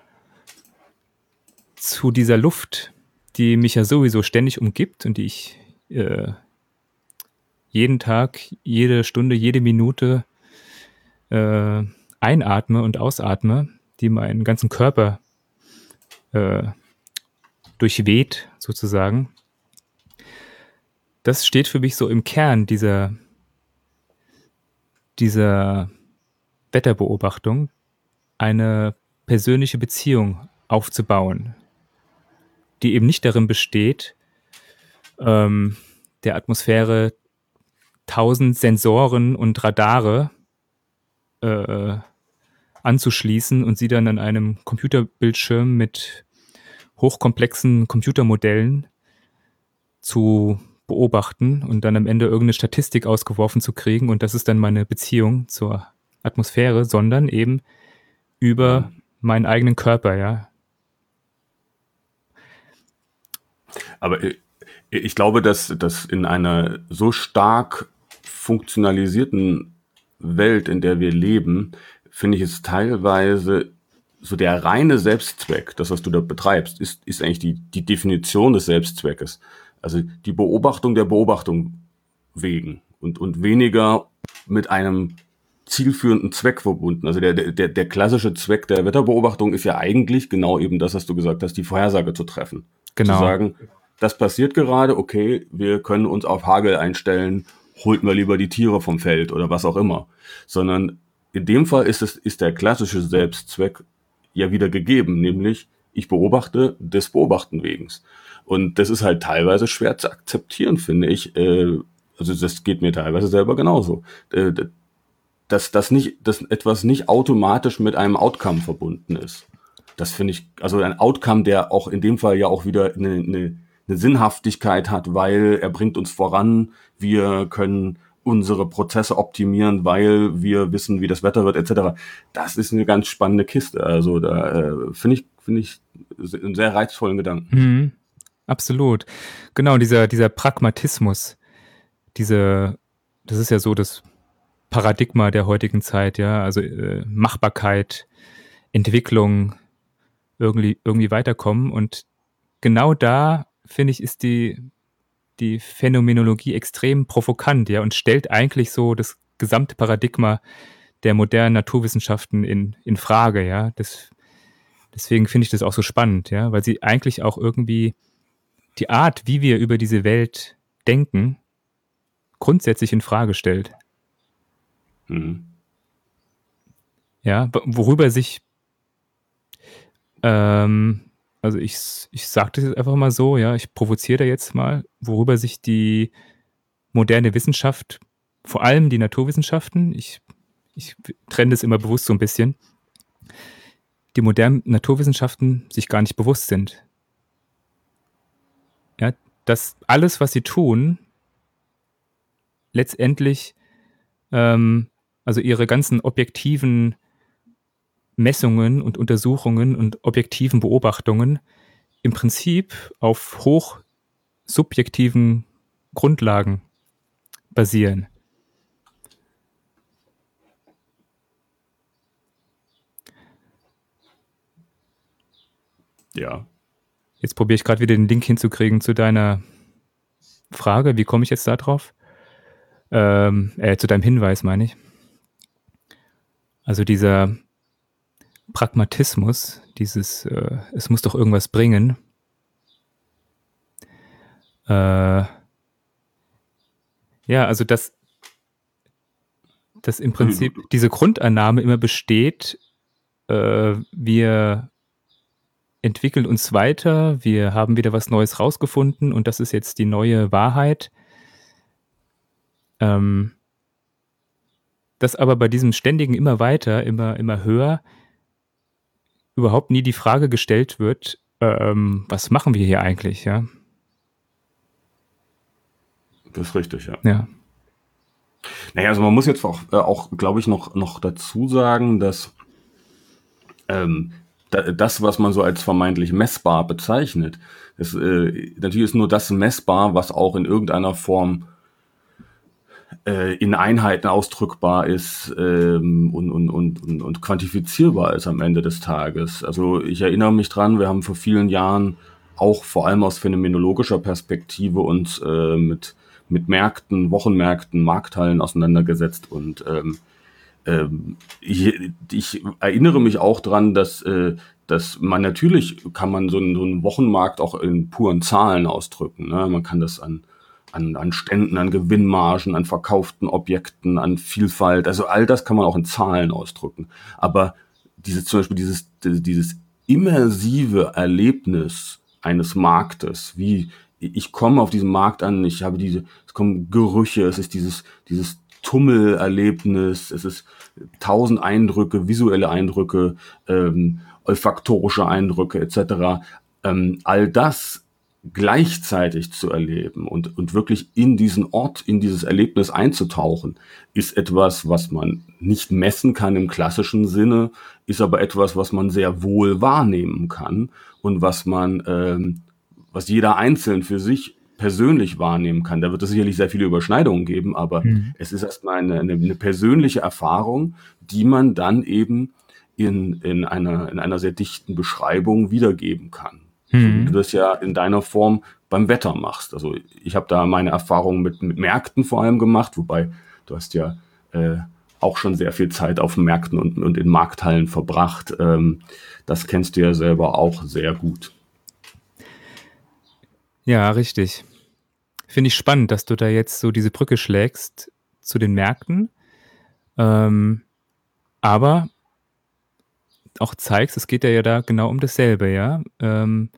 zu dieser Luft, die mich ja sowieso ständig umgibt und die ich äh, jeden Tag, jede Stunde, jede Minute äh, einatme und ausatme, die meinen ganzen Körper äh, durchweht, sozusagen. Das steht für mich so im Kern dieser, dieser Wetterbeobachtung eine persönliche Beziehung aufzubauen, die eben nicht darin besteht, ähm, der Atmosphäre tausend Sensoren und Radare äh, anzuschließen und sie dann an einem Computerbildschirm mit hochkomplexen Computermodellen zu beobachten und dann am Ende irgendeine Statistik ausgeworfen zu kriegen und das ist dann meine Beziehung zur Atmosphäre, sondern eben über Ja. meinen eigenen Körper, ja. Aber ich, ich glaube, dass, dass in einer so stark funktionalisierten Welt, in der wir leben, finde ich es teilweise so der reine Selbstzweck, das, was du da betreibst, ist, ist eigentlich die, die Definition des Selbstzweckes. Also die Beobachtung der Beobachtung wegen und, und weniger mit einem zielführenden Zweck verbunden. Also der, der, der klassische Zweck der Wetterbeobachtung ist ja eigentlich genau eben das, was du gesagt hast, die Vorhersage zu treffen. Genau. Zu sagen, das passiert gerade, okay, wir können uns auf Hagel einstellen, holt mal lieber die Tiere vom Feld oder was auch immer. Sondern in dem Fall ist es, ist der klassische Selbstzweck ja wieder gegeben, nämlich ich beobachte des Beobachten wegens. Und das ist halt teilweise schwer zu akzeptieren, finde ich. Also das geht mir teilweise selber genauso. Dass, dass, nicht, dass etwas nicht automatisch mit einem Outcome verbunden ist. Das finde ich, also ein Outcome, der auch in dem Fall ja auch wieder eine, eine, eine Sinnhaftigkeit hat, weil er bringt uns voran, wir können unsere Prozesse optimieren, weil wir wissen, wie das Wetter wird, et cetera. Das ist eine ganz spannende Kiste. Also da äh, finde ich, finde ich einen sehr reizvollen Gedanken. Mhm, absolut. Genau, dieser, dieser Pragmatismus, diese, das ist ja so das Paradigma der heutigen Zeit, ja, also äh, Machbarkeit, Entwicklung, irgendwie, irgendwie weiterkommen. Und genau da, finde ich, ist die, die Phänomenologie extrem provokant, ja, und stellt eigentlich so das gesamte Paradigma der modernen Naturwissenschaften in, in Frage, ja. Das, deswegen finde ich das auch so spannend, ja, weil sie eigentlich auch irgendwie die Art, wie wir über diese Welt denken, grundsätzlich in Frage stellt. Mhm. Ja, worüber sich, ähm, also ich, ich sage das jetzt einfach mal so, ja, ich provoziere da jetzt mal, worüber sich die moderne Wissenschaft, vor allem die Naturwissenschaften, ich, ich trenne das immer bewusst so ein bisschen, die modernen Naturwissenschaften sich gar nicht bewusst sind. Ja, dass alles, was sie tun, letztendlich, ähm, also ihre ganzen objektiven Messungen und Untersuchungen und objektiven Beobachtungen im Prinzip auf hoch subjektiven Grundlagen basieren. Ja. Jetzt probiere ich gerade wieder den Link hinzukriegen zu deiner Frage. Wie komme ich jetzt da drauf? Ähm, äh, zu deinem Hinweis, meine ich. Also dieser Pragmatismus, dieses, äh, es muss doch irgendwas bringen. Äh, ja, also dass, dass im Prinzip diese Grundannahme immer besteht, äh, wir entwickeln uns weiter, wir haben wieder was Neues rausgefunden und das ist jetzt die neue Wahrheit. Ähm, dass aber bei diesem ständigen immer weiter, immer, immer höher überhaupt nie die Frage gestellt wird, ähm, was machen wir hier eigentlich, ja? Das ist richtig, ja. Ja. Naja, also man muss jetzt auch, äh, auch glaube ich, noch, noch dazu sagen, dass ähm, da, das, was man so als vermeintlich messbar bezeichnet, ist, äh, natürlich ist nur das messbar, was auch in irgendeiner Form äh, in Einheiten ausdrückbar ist ähm, und, und, und, und, und quantifizierbar ist am Ende des Tages. Also ich erinnere mich dran, wir haben vor vielen Jahren auch vor allem aus phänomenologischer Perspektive uns äh, mit mit Märkten, Wochenmärkten, Markthallen auseinandergesetzt und ähm, ähm, ich, ich erinnere mich auch dran, dass, äh, dass man natürlich kann man so einen, so einen Wochenmarkt auch in puren Zahlen ausdrücken. Ne? Man kann das an, an, an Ständen, an Gewinnmargen, an verkauften Objekten, an Vielfalt. Also all das kann man auch in Zahlen ausdrücken. Aber dieses, zum Beispiel dieses, dieses immersive Erlebnis eines Marktes, wie ich komme auf diesen Markt an, ich habe diese, es kommen Gerüche, es ist dieses, dieses Tummelerlebnis, es ist tausend Eindrücke, visuelle Eindrücke, ähm, olfaktorische Eindrücke et cetera. Ähm, all das gleichzeitig zu erleben und, und wirklich in diesen Ort, in dieses Erlebnis einzutauchen, ist etwas, was man nicht messen kann im klassischen Sinne, ist aber etwas, was man sehr wohl wahrnehmen kann und was man, ähm, was jeder einzeln für sich persönlich wahrnehmen kann. Da wird es sicherlich sehr viele Überschneidungen geben, aber Mhm. es ist erstmal eine, eine, eine persönliche Erfahrung, die man dann eben in, in, einer, in einer sehr dichten Beschreibung wiedergeben kann. So wie du Mhm. das ja in deiner Form beim Wetter machst. Also ich habe da meine Erfahrungen mit, mit Märkten vor allem gemacht, wobei du hast ja äh, auch schon sehr viel Zeit auf Märkten und, und in Markthallen verbracht. Ähm, das kennst du ja selber auch sehr gut. Ja, richtig. Finde ich spannend, dass du da jetzt so diese Brücke schlägst zu den Märkten, ähm, aber auch zeigst, es geht ja da genau um dasselbe, ja. Ähm,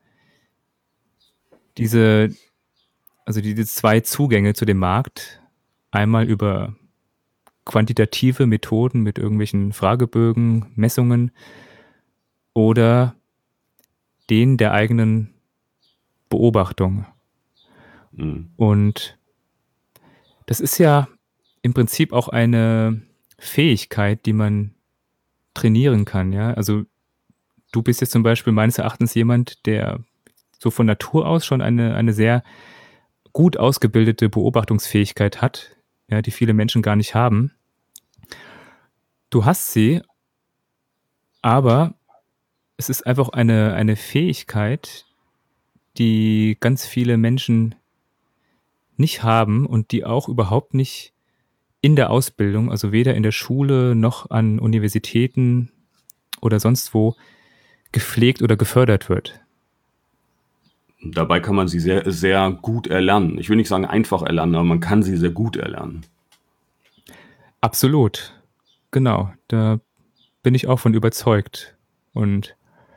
diese, also diese zwei Zugänge zu dem Markt, einmal über quantitative Methoden mit irgendwelchen Fragebögen, Messungen oder den der eigenen Beobachtung. Mhm. Und das ist ja im Prinzip auch eine Fähigkeit, die man trainieren kann, ja. Also du bist jetzt zum Beispiel meines Erachtens jemand, der so von Natur aus schon eine, eine sehr gut ausgebildete Beobachtungsfähigkeit hat, ja, die viele Menschen gar nicht haben. Du hast sie, aber es ist einfach eine, eine Fähigkeit, die ganz viele Menschen nicht haben und die auch überhaupt nicht in der Ausbildung, also weder in der Schule noch an Universitäten oder sonst wo gepflegt oder gefördert wird. Dabei kann man sie sehr, sehr gut erlernen. Ich will nicht sagen einfach erlernen, aber man kann sie sehr gut erlernen. Absolut. Genau. Da bin ich auch von überzeugt. Und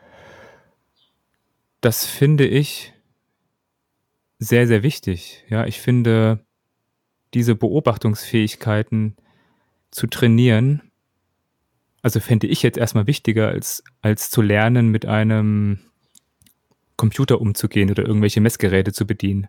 das finde ich sehr, sehr wichtig. Ja, ich finde, diese Beobachtungsfähigkeiten zu trainieren, also fände ich jetzt erstmal wichtiger, als, als zu lernen, mit einem Computer umzugehen oder irgendwelche Messgeräte zu bedienen.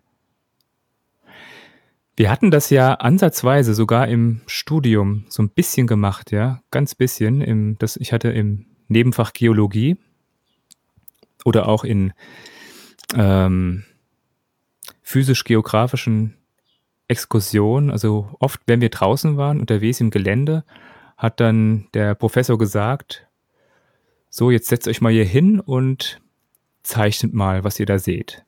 Wir hatten das ja ansatzweise sogar im Studium so ein bisschen gemacht, ja, ganz bisschen. Im, das, ich hatte im Nebenfach Geologie oder auch in ähm, physisch-geografischen Exkursionen. Also oft, wenn wir draußen waren, unterwegs im Gelände, hat dann der Professor gesagt, so, jetzt setzt euch mal hier hin und zeichnet mal, was ihr da seht.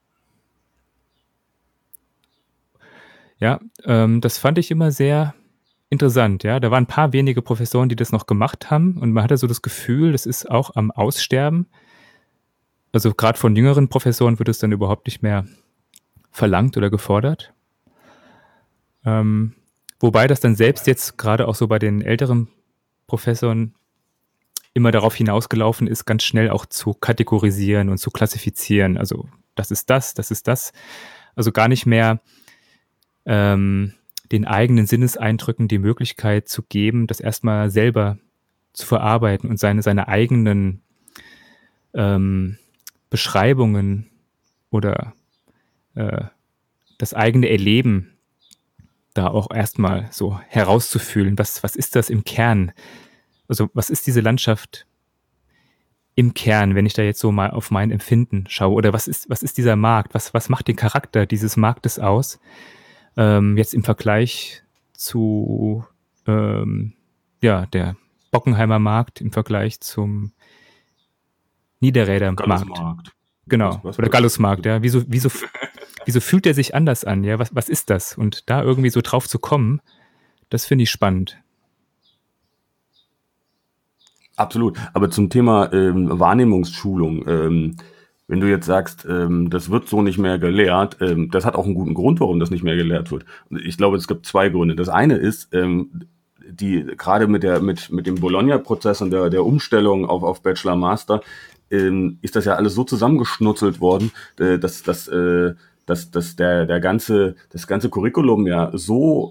Ja, ähm, das fand ich immer sehr interessant, ja. Da waren ein paar wenige Professoren, die das noch gemacht haben und man hatte so das Gefühl, das ist auch am Aussterben. Also gerade von jüngeren Professoren wird es dann überhaupt nicht mehr verlangt oder gefordert. Ähm, wobei das dann selbst jetzt gerade auch so bei den älteren Professoren immer darauf hinausgelaufen ist, ganz schnell auch zu kategorisieren und zu klassifizieren. Also das ist das, das ist das. Also gar nicht mehr ähm, den eigenen Sinneseindrücken die Möglichkeit zu geben, das erstmal selber zu verarbeiten und seine, seine eigenen ähm, Beschreibungen oder äh, das eigene Erleben da auch erstmal so herauszufühlen. Was, was ist das im Kern? Also was ist diese Landschaft im Kern, wenn ich da jetzt so mal auf mein Empfinden schaue? Oder was ist, was ist dieser Markt? Was, was macht den Charakter dieses Marktes aus? Ähm, jetzt im Vergleich zu ähm, ja, der Bockenheimer Markt im Vergleich zum Niederräder Markt. Gallusmarkt. Genau. Was, was, Oder was? Gallusmarkt, ja. Wieso, wieso, wieso fühlt er sich anders an? Ja, was, was ist das? Und da irgendwie so drauf zu kommen, das finde ich spannend. Absolut. Aber zum Thema ähm, Wahrnehmungsschulung. Ähm, wenn du jetzt sagst, ähm, das wird so nicht mehr gelehrt, ähm, das hat auch einen guten Grund, warum das nicht mehr gelehrt wird. Ich glaube, es gibt zwei Gründe. Das eine ist, ähm, die gerade mit der mit mit dem Bologna-Prozess und der der Umstellung auf auf Bachelor Master ähm, ist das ja alles so zusammengeschnutzelt worden, äh, dass dass äh, dass dass der der ganze das ganze Curriculum ja so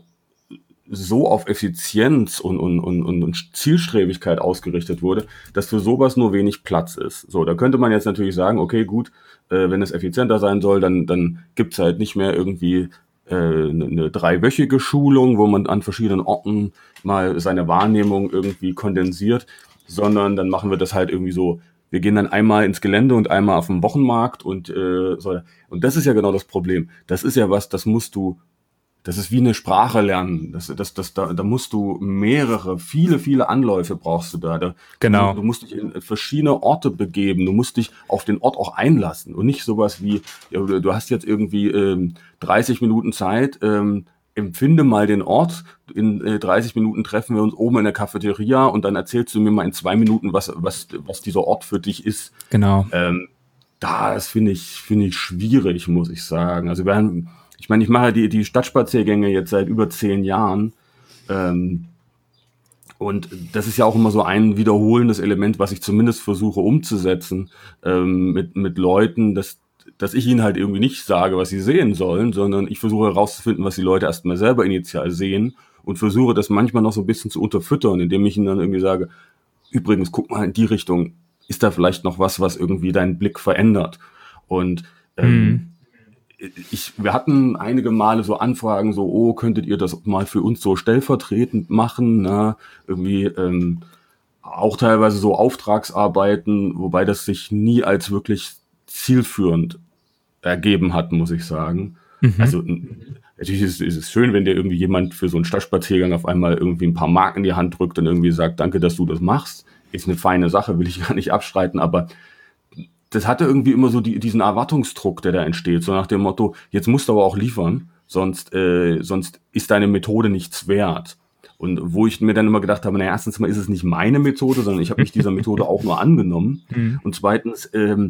so auf Effizienz und, und, und, und Zielstrebigkeit ausgerichtet wurde, dass für sowas nur wenig Platz ist. So, da könnte man jetzt natürlich sagen, okay, gut, äh, wenn es effizienter sein soll, dann, dann gibt's halt nicht mehr irgendwie äh, eine, eine dreiwöchige Schulung, wo man an verschiedenen Orten mal seine Wahrnehmung irgendwie kondensiert, sondern dann machen wir das halt irgendwie so, wir gehen dann einmal ins Gelände und einmal auf den Wochenmarkt und äh, so. Und das ist ja genau das Problem. Das ist ja was, das musst du das ist wie eine Sprache lernen. Das, das, das, da, da musst du mehrere, viele, viele Anläufe brauchst du da. da du, mu- Genau. du musst dich in verschiedene Orte begeben. Du musst dich auf den Ort auch einlassen und nicht sowas wie, ja, du du hast jetzt irgendwie ähm, dreißig Minuten Zeit, ähm, empfinde mal den Ort. In äh, dreißig Minuten treffen wir uns oben in der Cafeteria und dann erzählst du mir mal in zwei Minuten, was, was, was dieser Ort für dich ist. Genau. Ähm, Das finde ich, finde ich schwierig, muss ich sagen. Also wir haben, ich meine, ich mache die, die Stadtspaziergänge jetzt seit über zehn Jahren. Ähm, und das ist ja auch immer so ein wiederholendes Element, was ich zumindest versuche umzusetzen, ähm, mit, mit Leuten, dass, dass ich ihnen halt irgendwie nicht sage, was sie sehen sollen, sondern ich versuche herauszufinden, was die Leute erstmal selber initial sehen und versuche das manchmal noch so ein bisschen zu unterfüttern, indem ich ihnen dann irgendwie sage, übrigens, guck mal in die Richtung, ist da vielleicht noch was, was irgendwie deinen Blick verändert? Und ähm, Mhm. ich, wir hatten einige Male so Anfragen, so, oh, könntet ihr das mal für uns so stellvertretend machen, ne? Irgendwie ähm, auch teilweise so Auftragsarbeiten, wobei das sich nie als wirklich zielführend ergeben hat, muss ich sagen. Mhm. Also n- natürlich ist, ist es schön, wenn dir irgendwie jemand für so einen Stadtspaziergang auf einmal irgendwie ein paar Mark in die Hand drückt und irgendwie sagt, danke, dass du das machst. Ist eine feine Sache, will ich gar nicht abstreiten, aber das hatte irgendwie immer so die, diesen Erwartungsdruck, der da entsteht, so nach dem Motto, jetzt musst du aber auch liefern, sonst, äh, sonst ist deine Methode nichts wert. Und wo ich mir dann immer gedacht habe, naja, erstens mal ist es nicht meine Methode, sondern ich habe mich dieser Methode auch nur angenommen. Mhm. Und zweitens, ähm,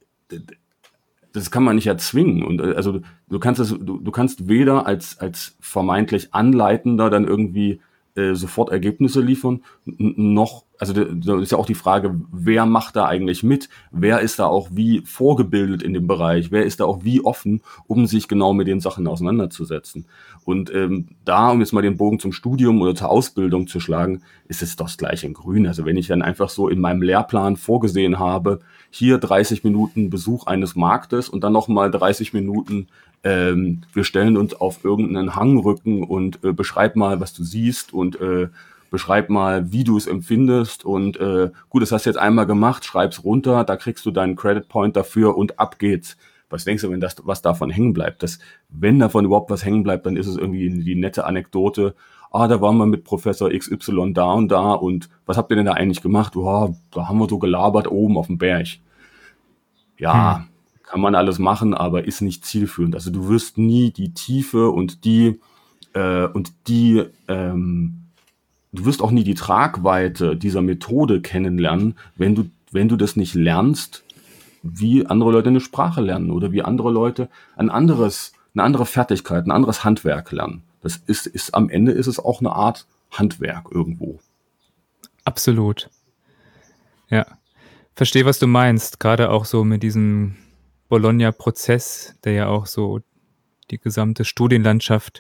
das kann man nicht erzwingen. Und äh, also du kannst es, du, du kannst weder als als vermeintlich Anleitender dann irgendwie äh, sofort Ergebnisse liefern, n- noch, also da da ist ja auch die Frage, wer macht da eigentlich mit? Wer ist da auch wie vorgebildet in dem Bereich? Wer ist da auch wie offen, um sich genau mit den Sachen auseinanderzusetzen? Und ähm, da, um jetzt mal den Bogen zum Studium oder zur Ausbildung zu schlagen, ist es doch das gleiche in Grün. Also wenn ich dann einfach so in meinem Lehrplan vorgesehen habe, hier dreißig Minuten Besuch eines Marktes und dann nochmal dreißig Minuten, ähm, wir stellen uns auf irgendeinen Hangrücken und äh, beschreib mal, was du siehst und äh, beschreib mal, wie du es empfindest und äh, gut, das hast du jetzt einmal gemacht, schreib's runter, da kriegst du deinen Credit Point dafür und ab geht's. Was denkst du, wenn das was davon hängen bleibt? Das, wenn davon überhaupt was hängen bleibt, dann ist es irgendwie die nette Anekdote. Ah, da waren wir mit Professor X Y da und da und was habt ihr denn da eigentlich gemacht? Oh, da haben wir so gelabert oben auf dem Berg. Mhm. Ja, kann man alles machen, aber ist nicht zielführend. Also du wirst nie die Tiefe und die äh, und die ähm, du wirst auch nie die Tragweite dieser Methode kennenlernen, wenn du wenn du das nicht lernst, wie andere Leute eine Sprache lernen oder wie andere Leute ein anderes eine andere Fertigkeit, ein anderes Handwerk lernen. Das ist ist am Ende ist es auch eine Art Handwerk irgendwo. Absolut. Ja. Verstehe, was du meinst. Gerade auch so mit diesem Bologna-Prozess, der ja auch so die gesamte Studienlandschaft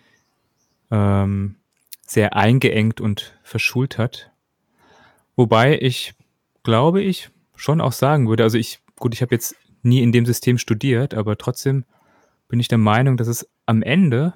ähm, sehr eingeengt und verschult hat. Wobei ich, glaube ich, schon auch sagen würde, also ich, gut, ich habe jetzt nie in dem System studiert, aber trotzdem bin ich der Meinung, dass es am Ende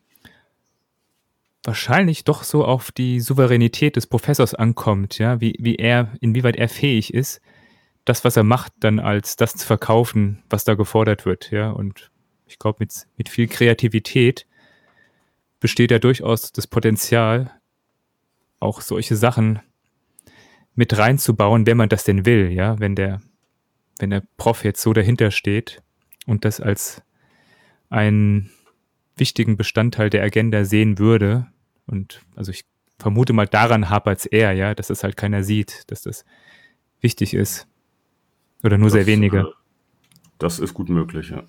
wahrscheinlich doch so auf die Souveränität des Professors ankommt, ja, wie, wie er, inwieweit er fähig ist, das, was er macht, dann als das zu verkaufen, was da gefordert wird, ja. Und ich glaube, mit, mit viel Kreativität besteht ja durchaus das Potenzial, auch solche Sachen mit reinzubauen, wenn man das denn will, ja, wenn der, wenn der Prof jetzt so dahinter steht und das als einen wichtigen Bestandteil der Agenda sehen würde. Und also ich vermute mal, daran hapert's eher, ja, dass das halt keiner sieht, dass das wichtig ist. Oder nur sehr Das äh, wenige. das ist gut möglich, ja.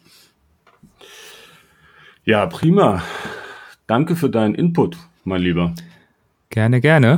Ja, prima. Danke für deinen Input, mein Lieber. Gerne, gerne.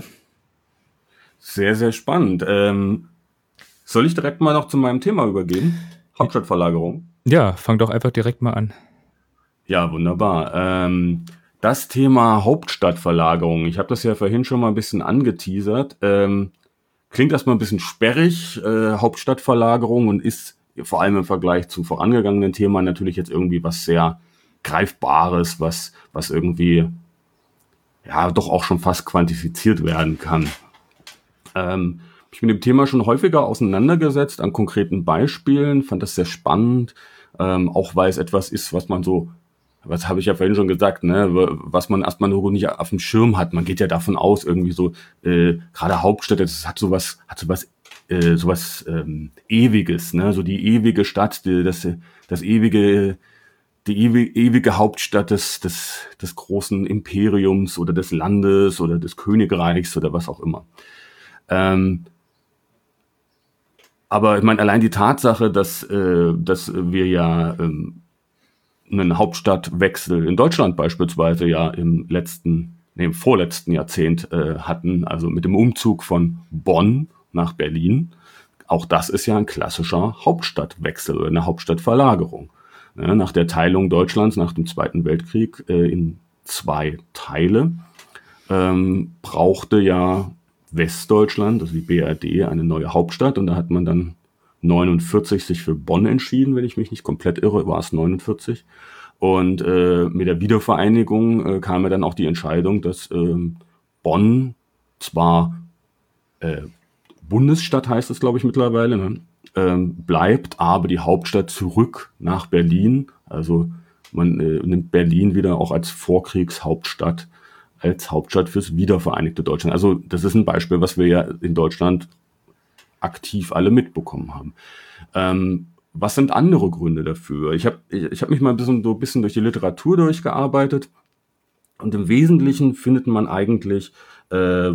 Sehr, sehr spannend. Ähm, soll ich direkt mal noch zu meinem Thema übergehen? Hauptstadtverlagerung. Ja, fang doch einfach direkt mal an. Ja, wunderbar. Ähm, das Thema Hauptstadtverlagerung, ich habe das ja vorhin schon mal ein bisschen angeteasert. Ähm, klingt erstmal ein bisschen sperrig, äh, Hauptstadtverlagerung, und ist vor allem im Vergleich zum vorangegangenen Thema natürlich jetzt irgendwie was sehr Greifbares, was, was irgendwie ja doch auch schon fast quantifiziert werden kann. Ähm, ich bin mit dem Thema schon häufiger auseinandergesetzt an konkreten Beispielen, fand das sehr spannend, ähm, auch weil es etwas ist, was man so, was habe ich ja vorhin schon gesagt, ne, was man erstmal nur nicht auf dem Schirm hat. Man geht ja davon aus, irgendwie so, äh, gerade Hauptstädte, das hat sowas, hat sowas, äh, sowas ähm, Ewiges, ne, so die ewige Stadt, die, das, das ewige, die ewige, ewige Hauptstadt des, des, des großen Imperiums oder des Landes oder des Königreichs oder was auch immer. Ähm, aber ich meine, allein die Tatsache, dass, äh, dass wir ja ähm, einen Hauptstadtwechsel in Deutschland beispielsweise ja im letzten, nee, im vorletzten Jahrzehnt äh, hatten, also mit dem Umzug von Bonn nach Berlin, auch das ist ja ein klassischer Hauptstadtwechsel oder eine Hauptstadtverlagerung. Ja, nach der Teilung Deutschlands nach dem Zweiten Weltkrieg äh, in zwei Teile ähm, brauchte ja Westdeutschland, also die B R D, eine neue Hauptstadt, und da hat man dann neunundvierzig sich für Bonn entschieden, wenn ich mich nicht komplett irre, war es neunundvierzig. Und äh, mit der Wiedervereinigung äh, kam ja dann auch die Entscheidung, dass ähm, Bonn zwar äh, Bundesstadt heißt es, glaube ich, mittlerweile, ne? ähm, bleibt, aber die Hauptstadt zurück nach Berlin. Also man äh, nimmt Berlin wieder auch als Vorkriegshauptstadt, als Hauptstadt fürs wiedervereinigte Deutschland. Also das ist ein Beispiel, was wir ja in Deutschland aktiv alle mitbekommen haben. Ähm, was sind andere Gründe dafür? Ich habe ich, ich hab mich mal ein bisschen, so ein bisschen durch die Literatur durchgearbeitet, und im Wesentlichen findet man eigentlich äh,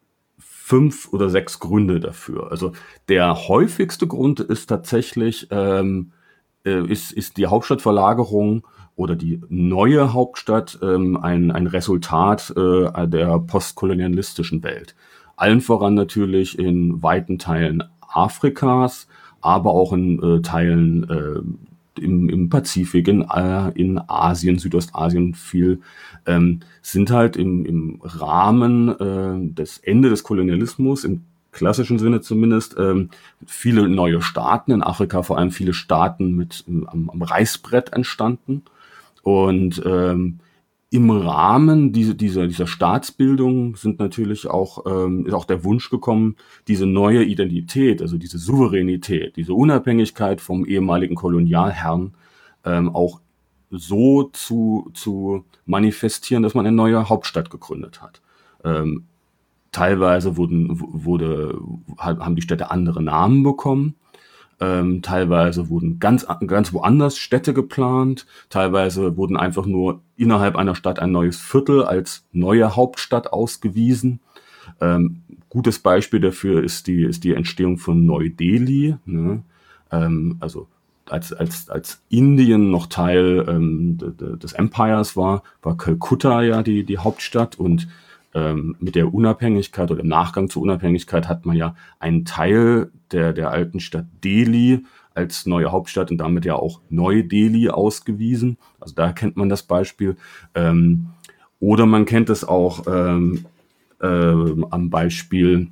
fünf oder sechs Gründe dafür. Also der häufigste Grund ist tatsächlich ähm, äh, ist, ist die Hauptstadtverlagerung oder die neue Hauptstadt ähm, ein, ein Resultat äh, der postkolonialistischen Welt. Allen voran natürlich in weiten Teilen Afrikas, aber auch in äh, Teilen äh, im, im Pazifik, in, äh, in Asien, Südostasien viel, ähm, sind halt im, im Rahmen äh, des Ende des Kolonialismus, im klassischen Sinne zumindest, ähm, viele neue Staaten in Afrika, vor allem viele Staaten mit am, am Reißbrett entstanden. Und ähm, im Rahmen dieser, dieser, dieser Staatsbildung sind natürlich auch, ähm, ist auch der Wunsch gekommen, diese neue Identität, also diese Souveränität, diese Unabhängigkeit vom ehemaligen Kolonialherrn ähm, auch so zu, zu manifestieren, dass man eine neue Hauptstadt gegründet hat. Ähm, teilweise wurden, wurde, haben die Städte andere Namen bekommen. Ähm, teilweise wurden ganz, ganz woanders Städte geplant. Teilweise wurden einfach nur innerhalb einer Stadt ein neues Viertel als neue Hauptstadt ausgewiesen. Ähm, gutes Beispiel dafür ist die, ist die Entstehung von Neu-Delhi. Ne? Ähm, also als, als, als Indien noch Teil ähm, de, de, des Empires war, war Kalkutta ja die, die Hauptstadt, und ähm, mit der Unabhängigkeit oder im Nachgang zur Unabhängigkeit hat man ja einen Teil der, der alten Stadt Delhi als neue Hauptstadt und damit ja auch Neu-Delhi ausgewiesen. Also da kennt man das Beispiel. Ähm, oder man kennt es auch ähm, äh, am Beispiel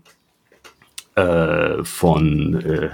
äh, von äh,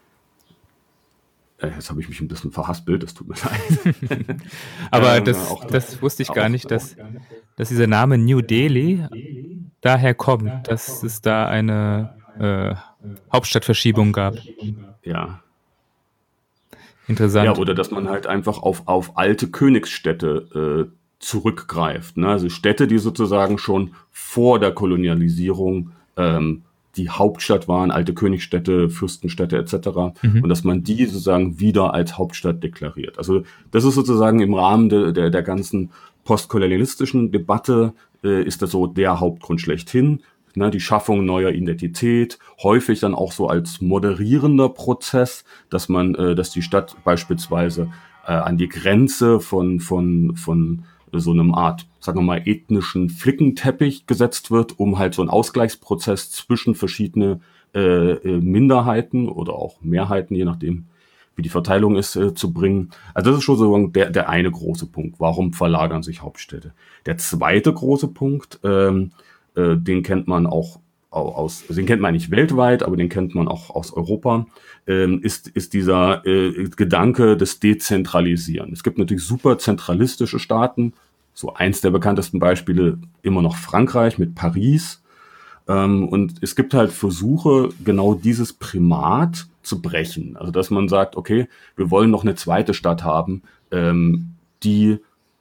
Jetzt habe ich mich ein bisschen verhaspelt, das tut mir leid. Aber ähm, das, auch, das wusste ich auch, gar nicht, dass, dass dieser Name New Delhi daher kommt, dass es da eine äh, Hauptstadtverschiebung gab. Ja. Interessant. Ja, oder dass man halt einfach auf, auf alte Königsstädte äh, zurückgreift. Ne? Also Städte, die sozusagen schon vor der Kolonialisierung ähm, die Hauptstadt waren, alte Königsstädte, Fürstenstädte et cetera. Mhm. Und dass man die sozusagen wieder als Hauptstadt deklariert. Also das ist sozusagen im Rahmen de, der, der ganzen postkolonialistischen Debatte, äh, ist das so der Hauptgrund schlechthin. ne, die Schaffung neuer Identität, häufig dann auch so als moderierender Prozess, dass man, äh, dass die Stadt beispielsweise äh, an die Grenze von von von so einem Art, sagen wir mal, ethnischen Flickenteppich gesetzt wird, um halt so einen Ausgleichsprozess zwischen verschiedene äh, äh, Minderheiten oder auch Mehrheiten, je nachdem, wie die Verteilung ist, äh, zu bringen. Also das ist schon so der, der eine große Punkt. Warum verlagern sich Hauptstädte? Der zweite große Punkt, ähm, äh, den kennt man auch aus, also den kennt man eigentlich weltweit, aber den kennt man auch aus Europa, ähm, ist, ist dieser äh, Gedanke des Dezentralisieren. Es gibt natürlich super zentralistische Staaten, so eins der bekanntesten Beispiele immer noch Frankreich mit Paris. Ähm, und es gibt halt Versuche, genau dieses Primat zu brechen. Also dass man sagt, okay, wir wollen noch eine zweite Stadt haben, ähm, die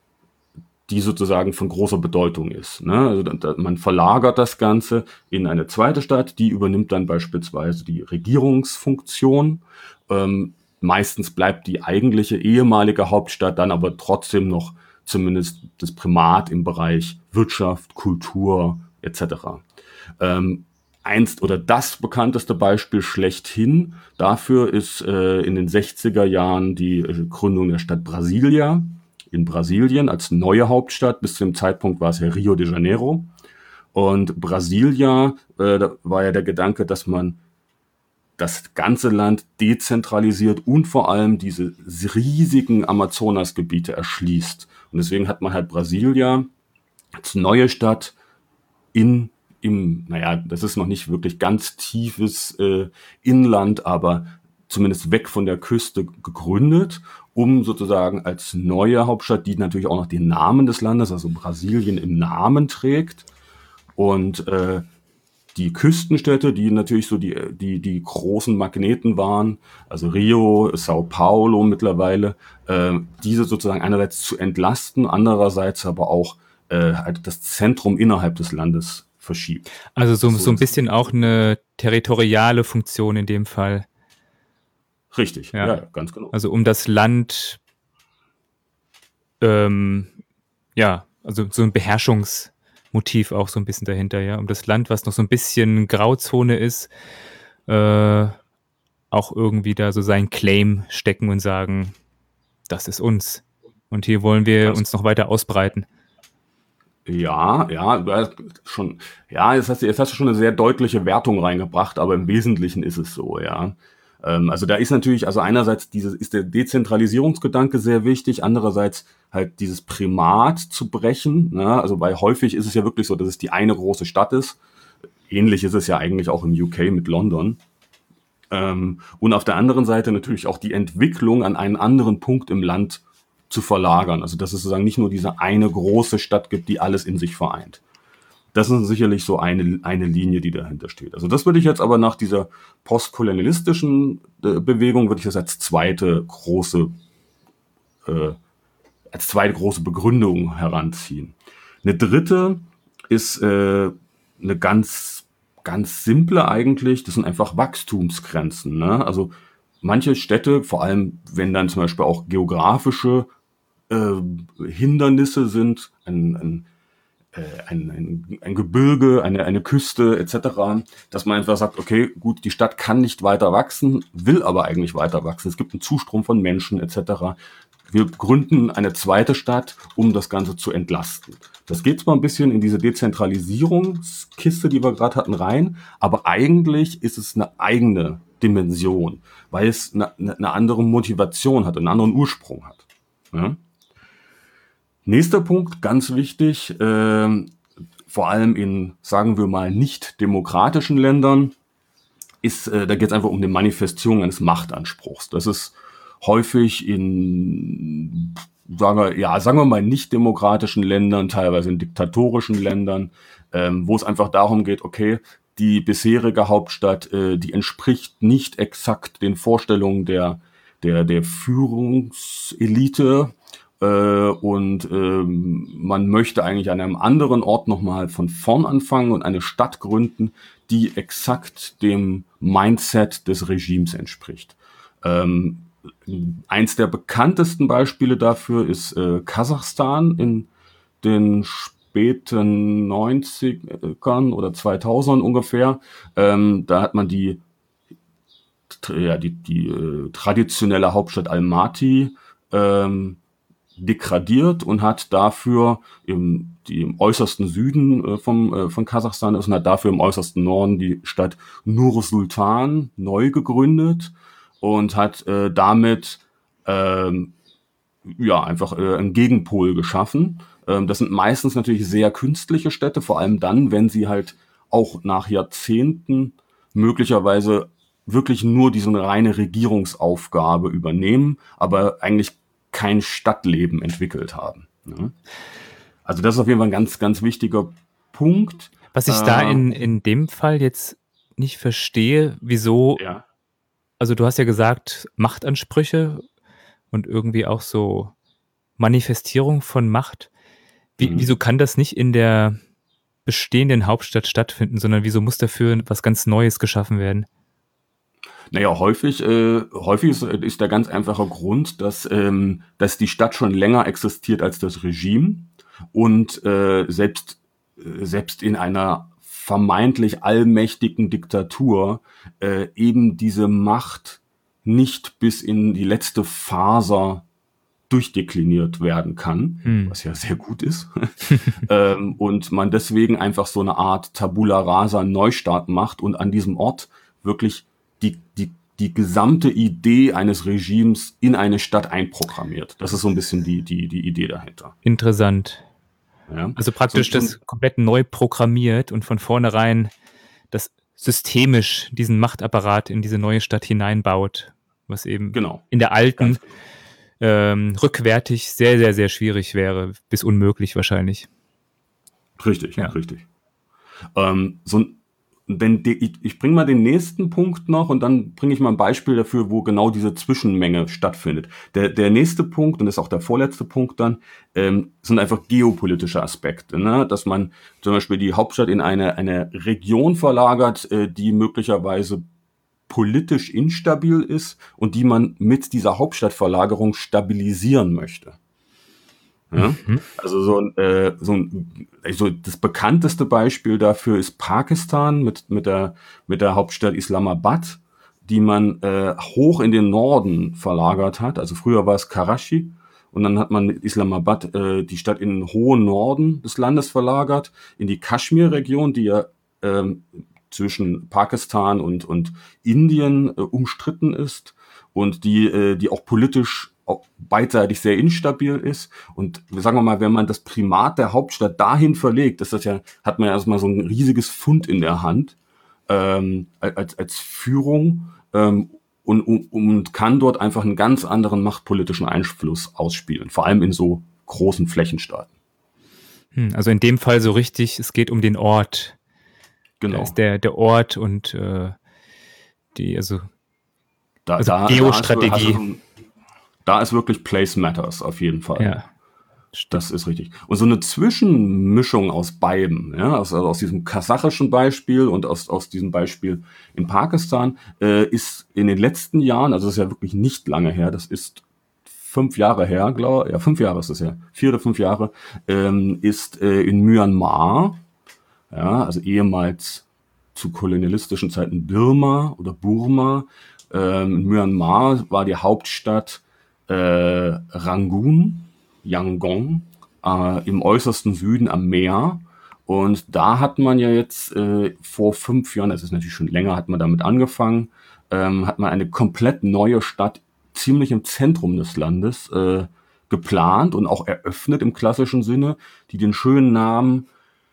die sozusagen von großer Bedeutung ist. Ne? Also da, da, man verlagert das Ganze in eine zweite Stadt, die übernimmt dann beispielsweise die Regierungsfunktion. Ähm, meistens bleibt die eigentliche ehemalige Hauptstadt dann aber trotzdem noch zumindest das Primat im Bereich Wirtschaft, Kultur et cetera. Ähm, Einst oder das bekannteste Beispiel schlechthin dafür ist äh, in den sechziger Jahren die äh, Gründung der Stadt Brasilia in Brasilien als neue Hauptstadt. Bis zu dem Zeitpunkt war es ja Rio de Janeiro. Und Brasilia, äh, da war ja der Gedanke, dass man das ganze Land dezentralisiert und vor allem diese riesigen Amazonasgebiete erschließt. Und deswegen hat man halt Brasilia als neue Stadt in im, naja, das ist noch nicht wirklich ganz tiefes äh, Inland, aber zumindest weg von der Küste gegründet, um sozusagen als neue Hauptstadt, die natürlich auch noch den Namen des Landes, also Brasilien im Namen trägt. Und äh, die Küstenstädte, die natürlich so die, die, die großen Magneten waren, also Rio, Sao Paulo mittlerweile, äh, diese sozusagen einerseits zu entlasten, andererseits aber auch äh, halt das Zentrum innerhalb des Landes verschiebt. Also so, so ein bisschen auch eine territoriale Funktion in dem Fall. Richtig, ja, ja, ganz genau. Also um das Land, ähm, ja, also so ein Beherrschungsmotiv auch so ein bisschen dahinter, ja, um das Land, was noch so ein bisschen Grauzone ist, äh, auch irgendwie da so seinen Claim stecken und sagen, das ist uns. Und hier wollen wir Ganz uns noch weiter ausbreiten. Ja, ja, du hast schon, ja, jetzt hast, du, jetzt hast du schon eine sehr deutliche Wertung reingebracht, aber im Wesentlichen ist es so, ja. Ähm, also da ist natürlich, also einerseits dieses, ist der Dezentralisierungsgedanke sehr wichtig, andererseits halt dieses Primat zu brechen, ne? Also weil häufig ist es ja wirklich so, dass es die eine große Stadt ist. Ähnlich ist es ja eigentlich auch im U K mit London. Ähm, und auf der anderen Seite natürlich auch die Entwicklung an einen anderen Punkt im Land zu verlagern. Also dass es sozusagen nicht nur diese eine große Stadt gibt, die alles in sich vereint. Das ist sicherlich so eine, eine Linie, die dahinter steht. Also das würde ich jetzt aber nach dieser postkolonialistischen äh, Bewegung, würde ich das als zweite große, äh, als zweite große Begründung heranziehen. Eine dritte ist äh, eine ganz, ganz simple eigentlich. Das sind einfach Wachstumsgrenzen. Ne? Also manche Städte, vor allem wenn dann zum Beispiel auch geografische äh, Hindernisse sind, ein, ein Ein, ein, ein Gebirge, eine, eine Küste et cetera, dass man einfach sagt, okay, gut, die Stadt kann nicht weiter wachsen, will aber eigentlich weiter wachsen. Es gibt einen Zustrom von Menschen et cetera. Wir gründen eine zweite Stadt, um das Ganze zu entlasten. Das geht zwar ein bisschen in diese Dezentralisierungskiste, die wir gerade hatten, rein, aber eigentlich ist es eine eigene Dimension, weil es eine, eine andere Motivation hat, einen anderen Ursprung hat. Ja? Nächster Punkt, ganz wichtig, äh, vor allem in, sagen wir mal, nicht demokratischen Ländern, ist, äh, da geht es einfach um die Manifestierung eines Machtanspruchs. Das ist häufig in, sagen wir, ja, sagen wir mal, nicht demokratischen Ländern, teilweise in diktatorischen Ländern, ähm, wo es einfach darum geht, okay, die bisherige Hauptstadt, äh, die entspricht nicht exakt den Vorstellungen der, der, der Führungselite, und ähm, man möchte eigentlich an einem anderen Ort nochmal von vorn anfangen und eine Stadt gründen, die exakt dem Mindset des Regimes entspricht. Ähm, eins der bekanntesten Beispiele dafür ist äh, Kasachstan in den späten neunzigern oder zweitausend ungefähr. Ähm, da hat man die, ja, die, die äh, traditionelle Hauptstadt Almaty ähm, degradiert und hat dafür im, die im äußersten Süden äh, vom, äh, von Kasachstan ist und hat dafür im äußersten Norden die Stadt Nur-Sultan neu gegründet und hat äh, damit ähm, ja einfach äh, einen Gegenpol geschaffen. Ähm, das sind meistens natürlich sehr künstliche Städte, vor allem dann, wenn sie halt auch nach Jahrzehnten möglicherweise wirklich nur diese reine Regierungsaufgabe übernehmen, aber eigentlich kein Stadtleben entwickelt haben. Ne? Also das ist auf jeden Fall ein ganz, ganz wichtiger Punkt. Was ich da in, in dem Fall jetzt nicht verstehe, wieso, Ja. also du hast ja gesagt, Machtansprüche und irgendwie auch so Manifestierung von Macht. Wie, Mhm. Wieso kann das nicht in der bestehenden Hauptstadt stattfinden, sondern wieso muss dafür was ganz Neues geschaffen werden? Naja, häufig, äh, häufig ist, ist der ganz einfache Grund, dass, ähm, dass die Stadt schon länger existiert als das Regime und äh, selbst, äh, selbst in einer vermeintlich allmächtigen Diktatur äh, eben diese Macht nicht bis in die letzte Faser durchdekliniert werden kann, Hm. was ja sehr gut ist. ähm, und man deswegen einfach so eine Art Tabula Rasa Neustart macht und an diesem Ort wirklich die, die, die gesamte Idee eines Regimes in eine Stadt einprogrammiert. Das ist so ein bisschen die, die, die Idee dahinter. Interessant. Ja. Also praktisch So- so- das komplett neu programmiert und von vornherein das systemisch diesen Machtapparat in diese neue Stadt hineinbaut, was eben Genau. in der alten Ganz genau. ähm, rückwärtig sehr, sehr, sehr schwierig wäre, bis unmöglich wahrscheinlich. Richtig, Ja. richtig. Ähm, so ein Denn die, ich, ich bringe mal den nächsten Punkt noch und dann bringe ich mal ein Beispiel dafür, wo genau diese Zwischenmenge stattfindet. Der, der nächste Punkt, und das ist auch der vorletzte Punkt dann, ähm, sind einfach geopolitische Aspekte. Ne? Dass man zum Beispiel die Hauptstadt in eine, eine Region verlagert, äh, die möglicherweise politisch instabil ist und die man mit dieser Hauptstadtverlagerung stabilisieren möchte. Ja? Mhm. Also so ein, äh, so ein, also das bekannteste Beispiel dafür ist Pakistan mit, mit der, mit der Hauptstadt Islamabad, die man äh, hoch in den Norden verlagert hat. Also früher war es Karachi und dann hat man mit Islamabad äh, die Stadt in den hohen Norden des Landes verlagert, in die Kaschmir-Region, die ja ähm, zwischen Pakistan und, und Indien äh, umstritten ist und die, äh, die auch politisch auch beidseitig sehr instabil ist. Und sagen wir mal, wenn man das Primat der Hauptstadt dahin verlegt, ist das ja, hat man ja erstmal so ein riesiges Pfund in der Hand ähm, als, als Führung ähm, und, und, und kann dort einfach einen ganz anderen machtpolitischen Einfluss ausspielen, vor allem in so großen Flächenstaaten. Hm, also in dem Fall so richtig, es geht um den Ort. Genau. Da ist der, der Ort und äh, die, also, Da, also da, Geostrategie. Da ist, hast du- da ist wirklich Place Matters auf jeden Fall. Ja. Das ist richtig. Und so eine Zwischenmischung aus beiden, ja, aus, also aus diesem kasachischen Beispiel und aus, aus diesem Beispiel in Pakistan, äh, ist in den letzten Jahren, also das ist ja wirklich nicht lange her, das ist fünf Jahre her, glaube ich, ja, fünf Jahre ist es ja, vier oder fünf Jahre, ähm, ist äh, in Myanmar, ja, also ehemals zu kolonialistischen Zeiten Birma oder Burma, ähm, in Myanmar war die Hauptstadt äh, Rangoon, Yangon, äh, im äußersten Süden am Meer. Und da hat man ja jetzt äh, vor fünf Jahren, das ist natürlich schon länger, hat man damit angefangen, ähm, hat man eine komplett neue Stadt ziemlich im Zentrum des Landes äh, geplant und auch eröffnet im klassischen Sinne, die den schönen Namen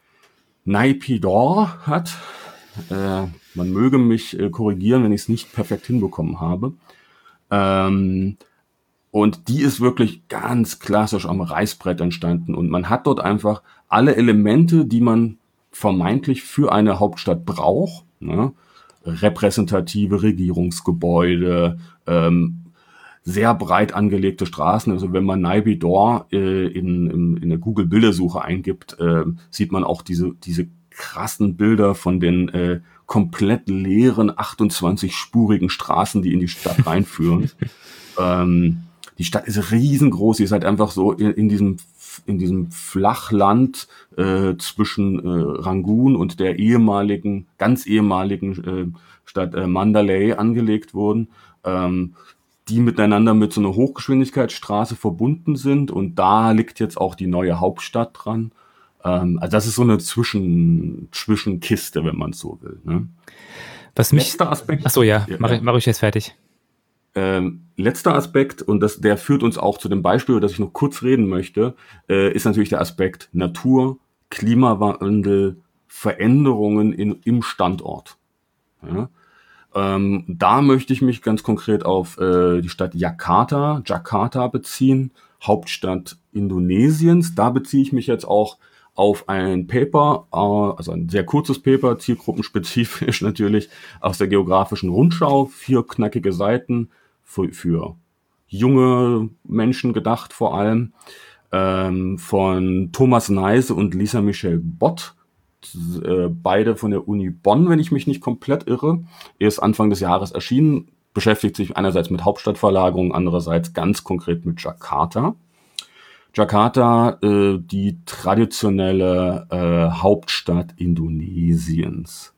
Naypyidaw hat. Äh, man möge mich äh, korrigieren, wenn ich es nicht perfekt hinbekommen habe. Ähm, und die ist wirklich ganz klassisch am Reißbrett entstanden. Und man hat dort einfach alle Elemente, die man vermeintlich für eine Hauptstadt braucht. Ne? Repräsentative Regierungsgebäude, ähm, sehr breit angelegte Straßen. Also wenn man Naypyidaw äh, in, in, in der Google-Bildersuche eingibt, äh, sieht man auch diese, diese krassen Bilder von den äh, komplett leeren achtundzwanzig-spurigen Straßen, die in die Stadt reinführen. ähm, die Stadt ist riesengroß, sie ist halt einfach so in, in diesem in diesem Flachland äh, zwischen äh, Rangoon und der ehemaligen, ganz ehemaligen äh, Stadt äh, Mandalay angelegt wurden, ähm, die miteinander mit so einer Hochgeschwindigkeitsstraße verbunden sind. Und da liegt jetzt auch die neue Hauptstadt dran. Ähm, also das ist so eine Zwischen, Zwischenkiste, wenn man es so will. Ne? Was mich. Letzter Aspekt. Achso, ja, Ja, mache ja. mach ich jetzt fertig. Ähm, letzter Aspekt, und das, der führt uns auch zu dem Beispiel, über das ich noch kurz reden möchte, äh, ist natürlich der Aspekt Natur, Klimawandel, Veränderungen in, im Standort. Ja? Ähm, da möchte ich mich ganz konkret auf äh, die Stadt Jakarta, Jakarta beziehen, Hauptstadt Indonesiens. Da beziehe ich mich jetzt auch auf ein Paper, äh, also ein sehr kurzes Paper, zielgruppenspezifisch natürlich, aus der Geografischen Rundschau, vier knackige Seiten für, für junge Menschen gedacht vor allem, ähm, von Thomas Neise und Lisa Michelle Bott. Äh, beide von der Uni Bonn, wenn ich mich nicht komplett irre. Erst Anfang des Jahres erschienen, beschäftigt sich einerseits mit Hauptstadtverlagerung, andererseits ganz konkret mit Jakarta. Jakarta, äh, die traditionelle äh, Hauptstadt Indonesiens.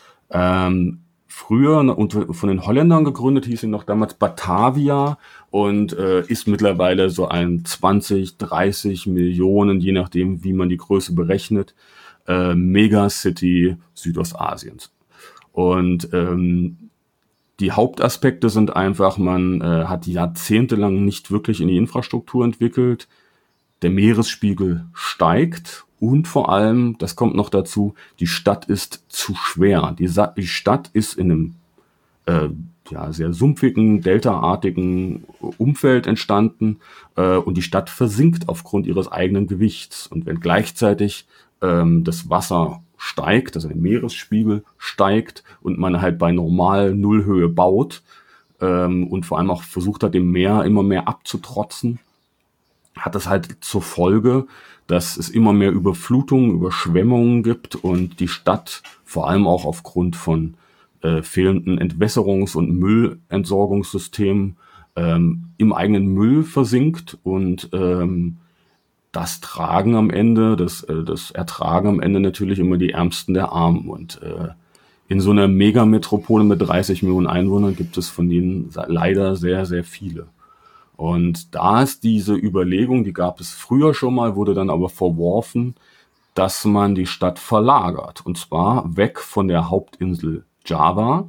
Ähm, früher und von den Holländern gegründet, hieß sie noch damals Batavia und äh, ist mittlerweile so ein zwanzig, dreißig Millionen, je nachdem, wie man die Größe berechnet, äh, Megacity Südostasiens. Und ähm, die Hauptaspekte sind einfach, man äh, hat jahrzehntelang nicht wirklich in die Infrastruktur entwickelt. Der Meeresspiegel steigt und vor allem, das kommt noch dazu, die Stadt ist zu schwer. Die, Sa- die Stadt ist in einem äh, ja, sehr sumpfigen, deltaartigen Umfeld entstanden äh, und die Stadt versinkt aufgrund ihres eigenen Gewichts. Und wenn gleichzeitig ähm, das Wasser steigt, also der Meeresspiegel steigt und man halt bei normal Nullhöhe baut ähm, und vor allem auch versucht hat, dem Meer immer mehr abzutrotzen, hat das halt zur Folge, dass es immer mehr Überflutungen, Überschwemmungen gibt und die Stadt vor allem auch aufgrund von äh, fehlenden Entwässerungs- und Müllentsorgungssystemen ähm, im eigenen Müll versinkt und ähm, das tragen am Ende, das, äh, das ertragen am Ende natürlich immer die Ärmsten der Armen. Und äh, in so einer Megametropole mit dreißig Millionen Einwohnern gibt es von denen leider sehr, sehr viele. Und da ist diese Überlegung, die gab es früher schon mal, wurde dann aber verworfen, dass man die Stadt verlagert. Und zwar weg von der Hauptinsel Java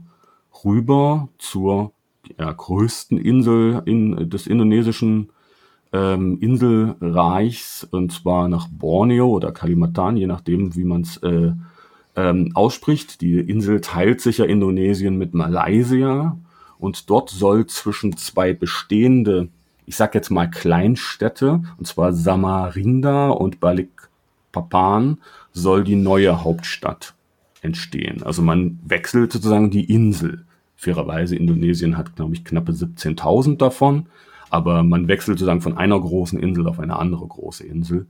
rüber zur ja, größten Insel in, des indonesischen ähm, Inselreichs, und zwar nach Borneo oder Kalimantan, je nachdem, wie man es äh, ähm, ausspricht. Die Insel teilt sich ja Indonesien mit Malaysia und dort soll zwischen zwei bestehende, ich sag jetzt mal Kleinstädte, und zwar Samarinda und Balikpapan, soll die neue Hauptstadt entstehen. Also man wechselt sozusagen die Insel. Fairerweise, Indonesien hat, glaube ich, knappe siebzehntausend davon, aber man wechselt sozusagen von einer großen Insel auf eine andere große Insel.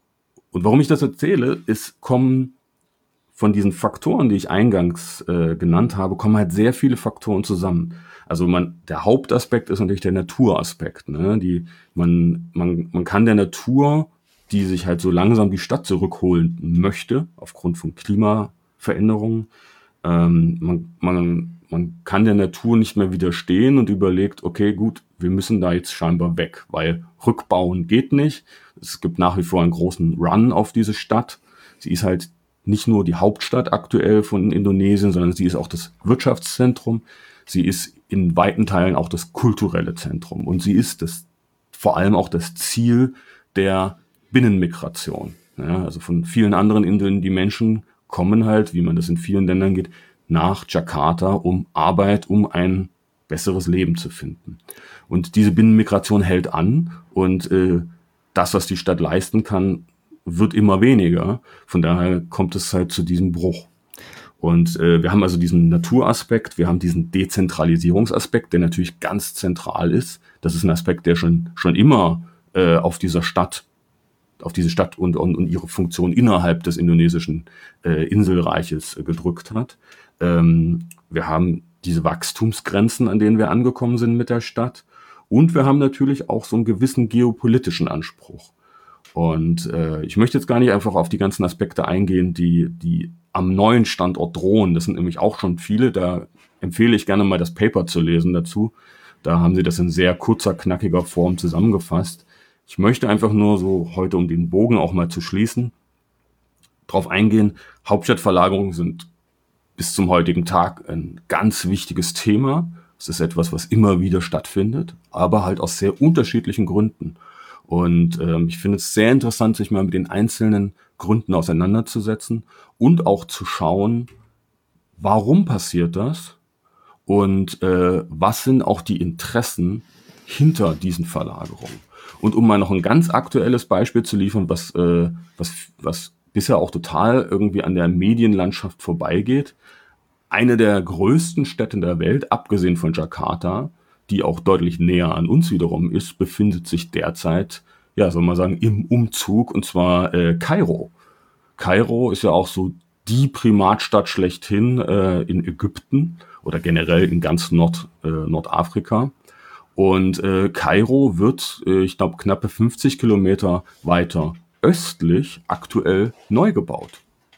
Und warum ich das erzähle, ist, kommen von diesen Faktoren, die ich eingangs äh, genannt habe, kommen halt sehr viele Faktoren zusammen. Also man, der Hauptaspekt ist natürlich der Naturaspekt. Ne? Die, man, man, man kann der Natur, die sich halt so langsam die Stadt zurückholen möchte, aufgrund von Klimaveränderungen, ähm, man, man, man kann der Natur nicht mehr widerstehen und überlegt, okay, gut, wir müssen da jetzt scheinbar weg, weil rückbauen geht nicht. Es gibt nach wie vor einen großen Run auf diese Stadt. Sie ist halt nicht nur die Hauptstadt aktuell von Indonesien, sondern sie ist auch das Wirtschaftszentrum. Sie ist in weiten Teilen auch das kulturelle Zentrum. Und sie ist das, vor allem auch das Ziel der Binnenmigration. Ja, also von vielen anderen Inseln, die Menschen kommen halt, wie man das in vielen Ländern geht, nach Jakarta, um Arbeit, um ein besseres Leben zu finden. Und diese Binnenmigration hält an und äh, das, was die Stadt leisten kann, wird immer weniger. Von daher kommt es halt zu diesem Bruch. Und äh, wir haben also diesen Naturaspekt, wir haben diesen Dezentralisierungsaspekt, der natürlich ganz zentral ist. Das ist ein Aspekt, der schon schon immer äh, auf dieser Stadt, auf diese Stadt und, und, und ihre Funktion innerhalb des indonesischen äh, Inselreiches äh, gedrückt hat. Ähm, wir haben diese Wachstumsgrenzen, an denen wir angekommen sind mit der Stadt. Und wir haben natürlich auch so einen gewissen geopolitischen Anspruch. Und äh, ich möchte jetzt gar nicht einfach auf die ganzen Aspekte eingehen, die, die am neuen Standort drohen. Das sind nämlich auch schon viele. Da empfehle ich gerne mal das Paper zu lesen dazu. Da haben sie das in sehr kurzer, knackiger Form zusammengefasst. Ich möchte einfach nur so heute, um den Bogen auch mal zu schließen, drauf eingehen. Hauptstadtverlagerungen sind bis zum heutigen Tag ein ganz wichtiges Thema. Es ist etwas, was immer wieder stattfindet, aber halt aus sehr unterschiedlichen Gründen. Und ähm, ich finde es sehr interessant, sich mal mit den einzelnen Gründen auseinanderzusetzen und auch zu schauen, warum passiert das und äh, was sind auch die Interessen hinter diesen Verlagerungen. Und um mal noch ein ganz aktuelles Beispiel zu liefern, was, äh, was, was bisher auch total irgendwie an der Medienlandschaft vorbeigeht. Eine der größten Städte der Welt, abgesehen von Jakarta, die auch deutlich näher an uns wiederum ist, befindet sich derzeit, ja, soll man sagen, im Umzug, und zwar äh, Kairo. Kairo ist ja auch so die Primatstadt schlechthin äh, in Ägypten oder generell in ganz Nord, äh, Nordafrika. Und äh, Kairo wird, äh, ich glaube, knappe fünfzig Kilometer weiter östlich aktuell neu gebaut.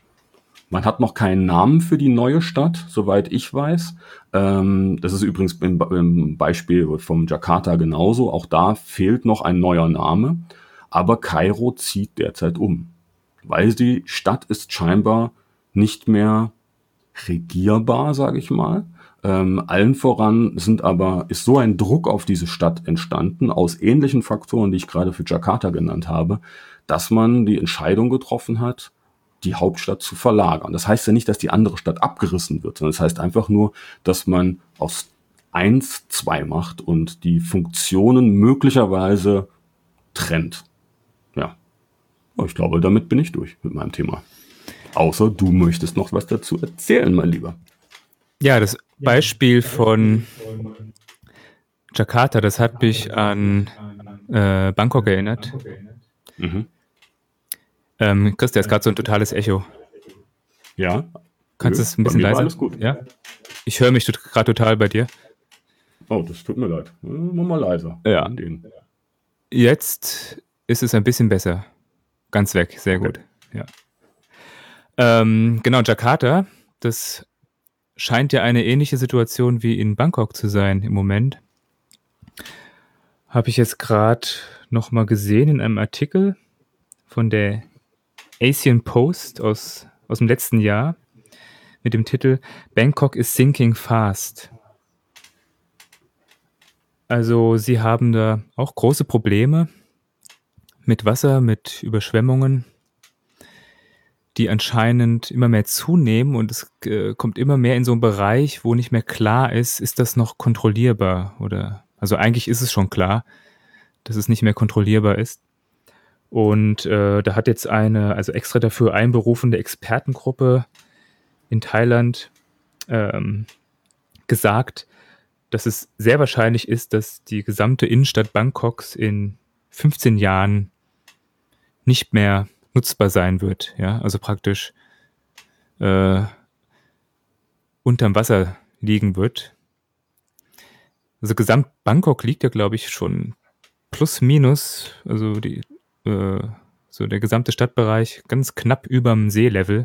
Man hat noch keinen Namen für die neue Stadt, soweit ich weiß. Ähm, das ist übrigens im, im Beispiel vom Jakarta genauso. Auch da fehlt noch ein neuer Name. Aber Kairo zieht derzeit um, weil die Stadt ist scheinbar nicht mehr regierbar, sage ich mal. Ähm, allen voran sind aber, ist so ein Druck auf diese Stadt entstanden, aus ähnlichen Faktoren, die ich gerade für Jakarta genannt habe, dass man die Entscheidung getroffen hat, die Hauptstadt zu verlagern. Das heißt ja nicht, dass die andere Stadt abgerissen wird, sondern das heißt einfach nur, dass man aus eins zwei macht und die Funktionen möglicherweise trennt. Ja, ich glaube, damit bin ich durch mit meinem Thema. Außer du möchtest noch was dazu erzählen, mein Lieber. Ja, das Beispiel von Jakarta, das hat mich an äh, Bangkok erinnert. Mhm. Ähm, Chris, der ist gerade so ein totales Echo. Ja. Kannst du es ein bisschen leiser? Alles gut. Ja. Ich höre mich gerade total bei dir. Oh, das tut mir leid. Mach mal leiser. Ja. Den. Jetzt ist es ein bisschen besser. Ganz weg. Sehr Okay. gut. Ja. Ähm, genau, Jakarta, das scheint ja eine ähnliche Situation wie in Bangkok zu sein im Moment. Habe ich jetzt gerade noch mal gesehen in einem Artikel von der Asian Post aus, aus dem letzten Jahr mit dem Titel Bangkok is sinking fast. Also sie haben da auch große Probleme mit Wasser, mit Überschwemmungen, die anscheinend immer mehr zunehmen, und es äh, kommt immer mehr in so einen Bereich, wo nicht mehr klar ist, ist das noch kontrollierbar oder, also eigentlich ist es schon klar, dass es nicht mehr kontrollierbar ist. Und äh, da hat jetzt eine, also extra dafür einberufene Expertengruppe in Thailand ähm, gesagt, dass es sehr wahrscheinlich ist, dass die gesamte Innenstadt Bangkoks in fünfzehn Jahren nicht mehr nutzbar sein wird. Ja, also praktisch äh, unterm Wasser liegen wird. Also gesamt Bangkok liegt ja, glaube ich, schon plus minus, also die äh, so der gesamte Stadtbereich ganz knapp überm Seelevel.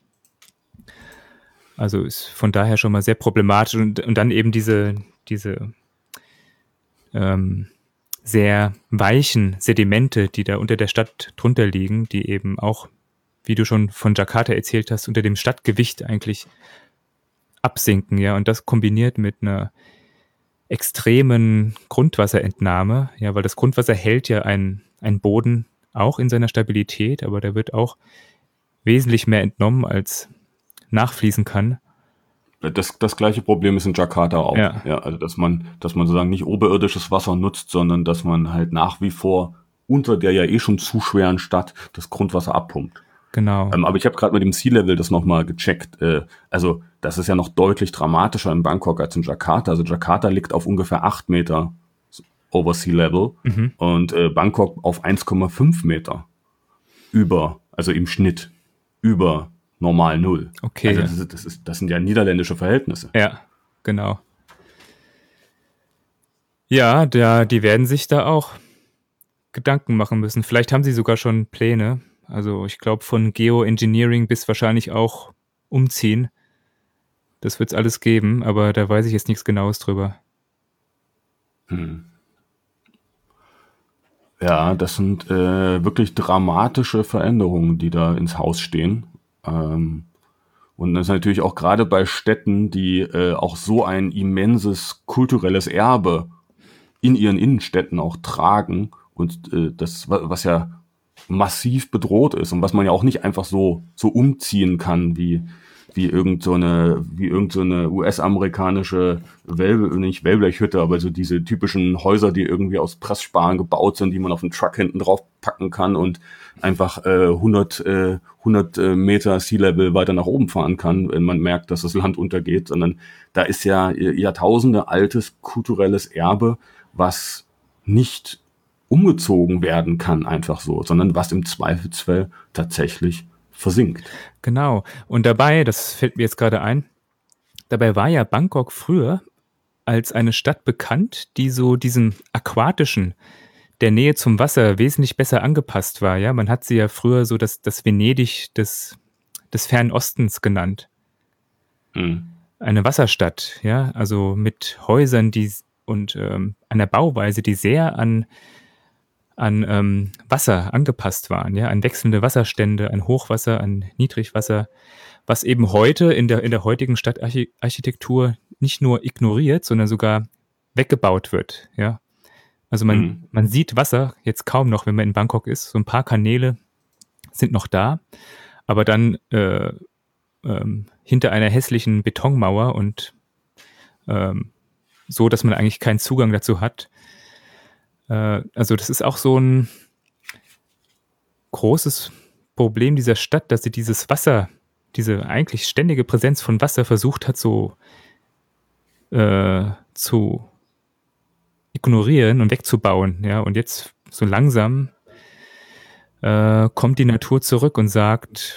Also ist von daher schon mal sehr problematisch, und, und dann eben diese, diese ähm, sehr weichen Sedimente, die da unter der Stadt drunter liegen, die eben auch, wie du schon von Jakarta erzählt hast, unter dem Stadtgewicht eigentlich absinken, ja, und das kombiniert mit einer extremen Grundwasserentnahme, ja, weil das Grundwasser hält ja einen, einen Boden auch in seiner Stabilität, aber da wird auch wesentlich mehr entnommen, als nachfließen kann. Das, das gleiche Problem ist in Jakarta auch. Ja. Ja, also dass man, dass man sozusagen nicht oberirdisches Wasser nutzt, sondern dass man halt nach wie vor unter der ja eh schon zu schweren Stadt das Grundwasser abpumpt. Genau. Ähm, aber ich habe gerade mit dem Sea Level das nochmal gecheckt. Äh, also das ist ja noch deutlich dramatischer in Bangkok als in Jakarta. Also Jakarta liegt auf ungefähr acht Meter over Sea Level Mhm. und äh, Bangkok auf eins Komma fünf Meter über, also im Schnitt über normal Null. Okay. Also das, ist, das, ist, das sind ja niederländische Verhältnisse. Ja, genau. Ja, der, die werden sich da auch Gedanken machen müssen. Vielleicht haben sie sogar schon Pläne. Also ich glaube, von Geoengineering bis wahrscheinlich auch umziehen. Das wird es alles geben, aber da weiß ich jetzt nichts Genaues drüber. Hm. Ja, das sind äh, wirklich dramatische Veränderungen, die da ins Haus stehen. Ähm, und das ist natürlich auch gerade bei Städten, die äh, auch so ein immenses kulturelles Erbe in ihren Innenstädten auch tragen und äh, das, wa- was ja massiv bedroht ist und was man ja auch nicht einfach so so umziehen kann wie wie irgend so eine wie irgend so eine U S-amerikanische Wellble, nicht Wellblechhütte, aber so diese typischen Häuser, die irgendwie aus Pressspan gebaut sind, die man auf den Truck hinten drauf packen kann und einfach äh, hundert äh, hundert äh, Meter Sea Level weiter nach oben fahren kann, wenn man merkt, dass das Land untergeht, sondern da ist ja Jahrtausende altes kulturelles Erbe, was nicht umgezogen werden kann einfach so, sondern was im Zweifelsfall tatsächlich versinkt. Genau. Und dabei, das fällt mir jetzt gerade ein, dabei war ja Bangkok früher als eine Stadt bekannt, die so diesem aquatischen, der Nähe zum Wasser wesentlich besser angepasst war. Ja, man hat sie ja früher so das, das Venedig des, des Fernen Ostens genannt. Hm. Eine Wasserstadt, ja, also mit Häusern, die und ähm, einer Bauweise, die sehr an an ähm, Wasser angepasst waren, ja, an wechselnde Wasserstände, an Hochwasser, an Niedrigwasser, was eben heute in der, in der heutigen Stadtarchitektur nicht nur ignoriert, sondern sogar weggebaut wird, ja. Also man, Hm. man sieht Wasser jetzt kaum noch, wenn man in Bangkok ist. So ein paar Kanäle sind noch da, aber dann äh, ähm, hinter einer hässlichen Betonmauer und ähm, so, dass man eigentlich keinen Zugang dazu hat. Äh, also das ist auch so ein großes Problem dieser Stadt, dass sie dieses Wasser, diese eigentlich ständige Präsenz von Wasser versucht hat, so äh, zu ignorieren und wegzubauen. Ja, und jetzt so langsam äh, kommt die Natur zurück und sagt,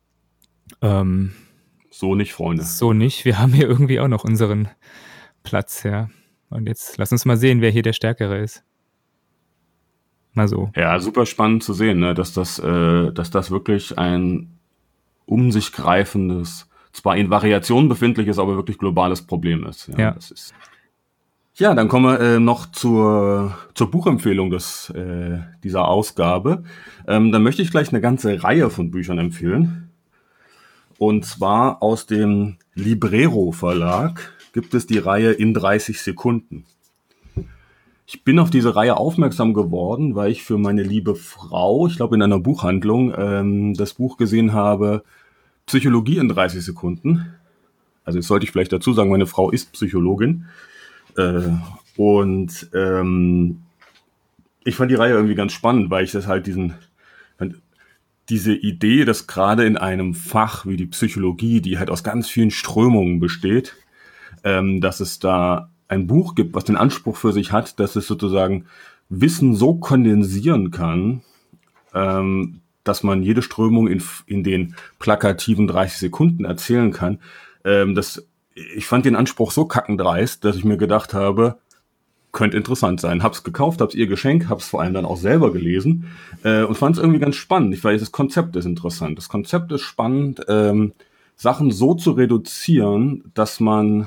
ähm, So nicht, Freunde. so nicht, wir haben hier irgendwie auch noch unseren Platz, ja. Und jetzt lass uns mal sehen, wer hier der Stärkere ist. Mal so. Ja, super spannend zu sehen, ne, dass das, äh, dass das wirklich ein um sich greifendes, zwar in Variationen befindliches, aber wirklich globales Problem ist. Ja, Ja. das ist. Ja, dann kommen wir äh, noch zur, zur Buchempfehlung des, äh, dieser Ausgabe. Ähm, dann möchte ich gleich eine ganze Reihe von Büchern empfehlen. Und zwar aus dem Librero Verlag gibt es die Reihe In dreißig Sekunden. Ich bin auf diese Reihe aufmerksam geworden, weil ich für meine liebe Frau, ich glaube in einer Buchhandlung, ähm, das Buch gesehen habe, Psychologie in dreißig Sekunden. Also jetzt sollte ich vielleicht dazu sagen, meine Frau ist Psychologin. Äh, und ähm, ich fand die Reihe irgendwie ganz spannend, weil ich das halt diesen, diese Idee, dass gerade in einem Fach wie die Psychologie, die halt aus ganz vielen Strömungen besteht, ähm, dass es da ein Buch gibt, was den Anspruch für sich hat, dass es sozusagen Wissen so kondensieren kann, ähm, dass man jede Strömung in, in den plakativen dreißig Sekunden erzählen kann. Ähm, das, ich fand den Anspruch so kackendreist, dass ich mir gedacht habe, könnte interessant sein. Hab's gekauft, hab's ihr geschenkt, hab's vor allem dann auch selber gelesen äh, und fand es irgendwie ganz spannend. Ich weiß, das Konzept ist interessant. Das Konzept ist spannend, ähm, Sachen so zu reduzieren, dass man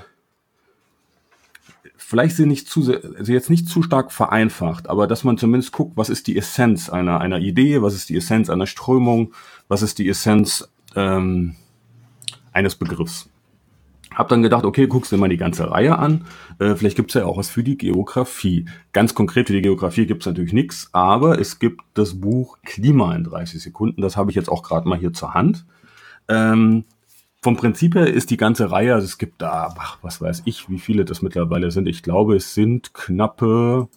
vielleicht sie nicht zu sehr, sie jetzt nicht zu stark vereinfacht, aber dass man zumindest guckt, was ist die Essenz einer einer Idee, was ist die Essenz einer Strömung, was ist die Essenz ähm, eines Begriffs. Hab dann gedacht, okay, guckst dir mal die ganze Reihe an. Äh, vielleicht gibt's ja auch was für die Geografie. Ganz konkret für die Geografie gibt's natürlich nichts, aber es gibt das Buch Klima in dreißig Sekunden. Das habe ich jetzt auch gerade mal hier zur Hand. Ähm, vom Prinzip her ist die ganze Reihe, also es gibt da, ach, was weiß ich, wie viele das mittlerweile sind. Ich glaube, es sind knappe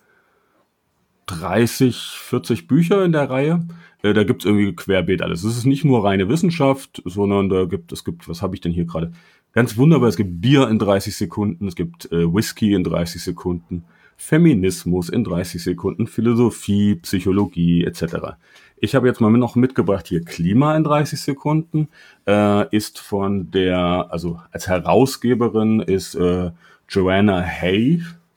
dreißig, vierzig Bücher in der Reihe. Äh, da gibt's irgendwie querbeet alles. Es ist nicht nur reine Wissenschaft, sondern da gibt es gibt, was habe ich denn hier gerade? Ganz wunderbar, es gibt Bier in dreißig Sekunden, es gibt äh, Whisky in dreißig Sekunden, Feminismus in dreißig Sekunden, Philosophie, Psychologie et cetera. Ich habe jetzt mal noch mitgebracht hier Klima in dreißig Sekunden, äh, ist von der, also als Herausgeberin ist äh, Joanna Hay.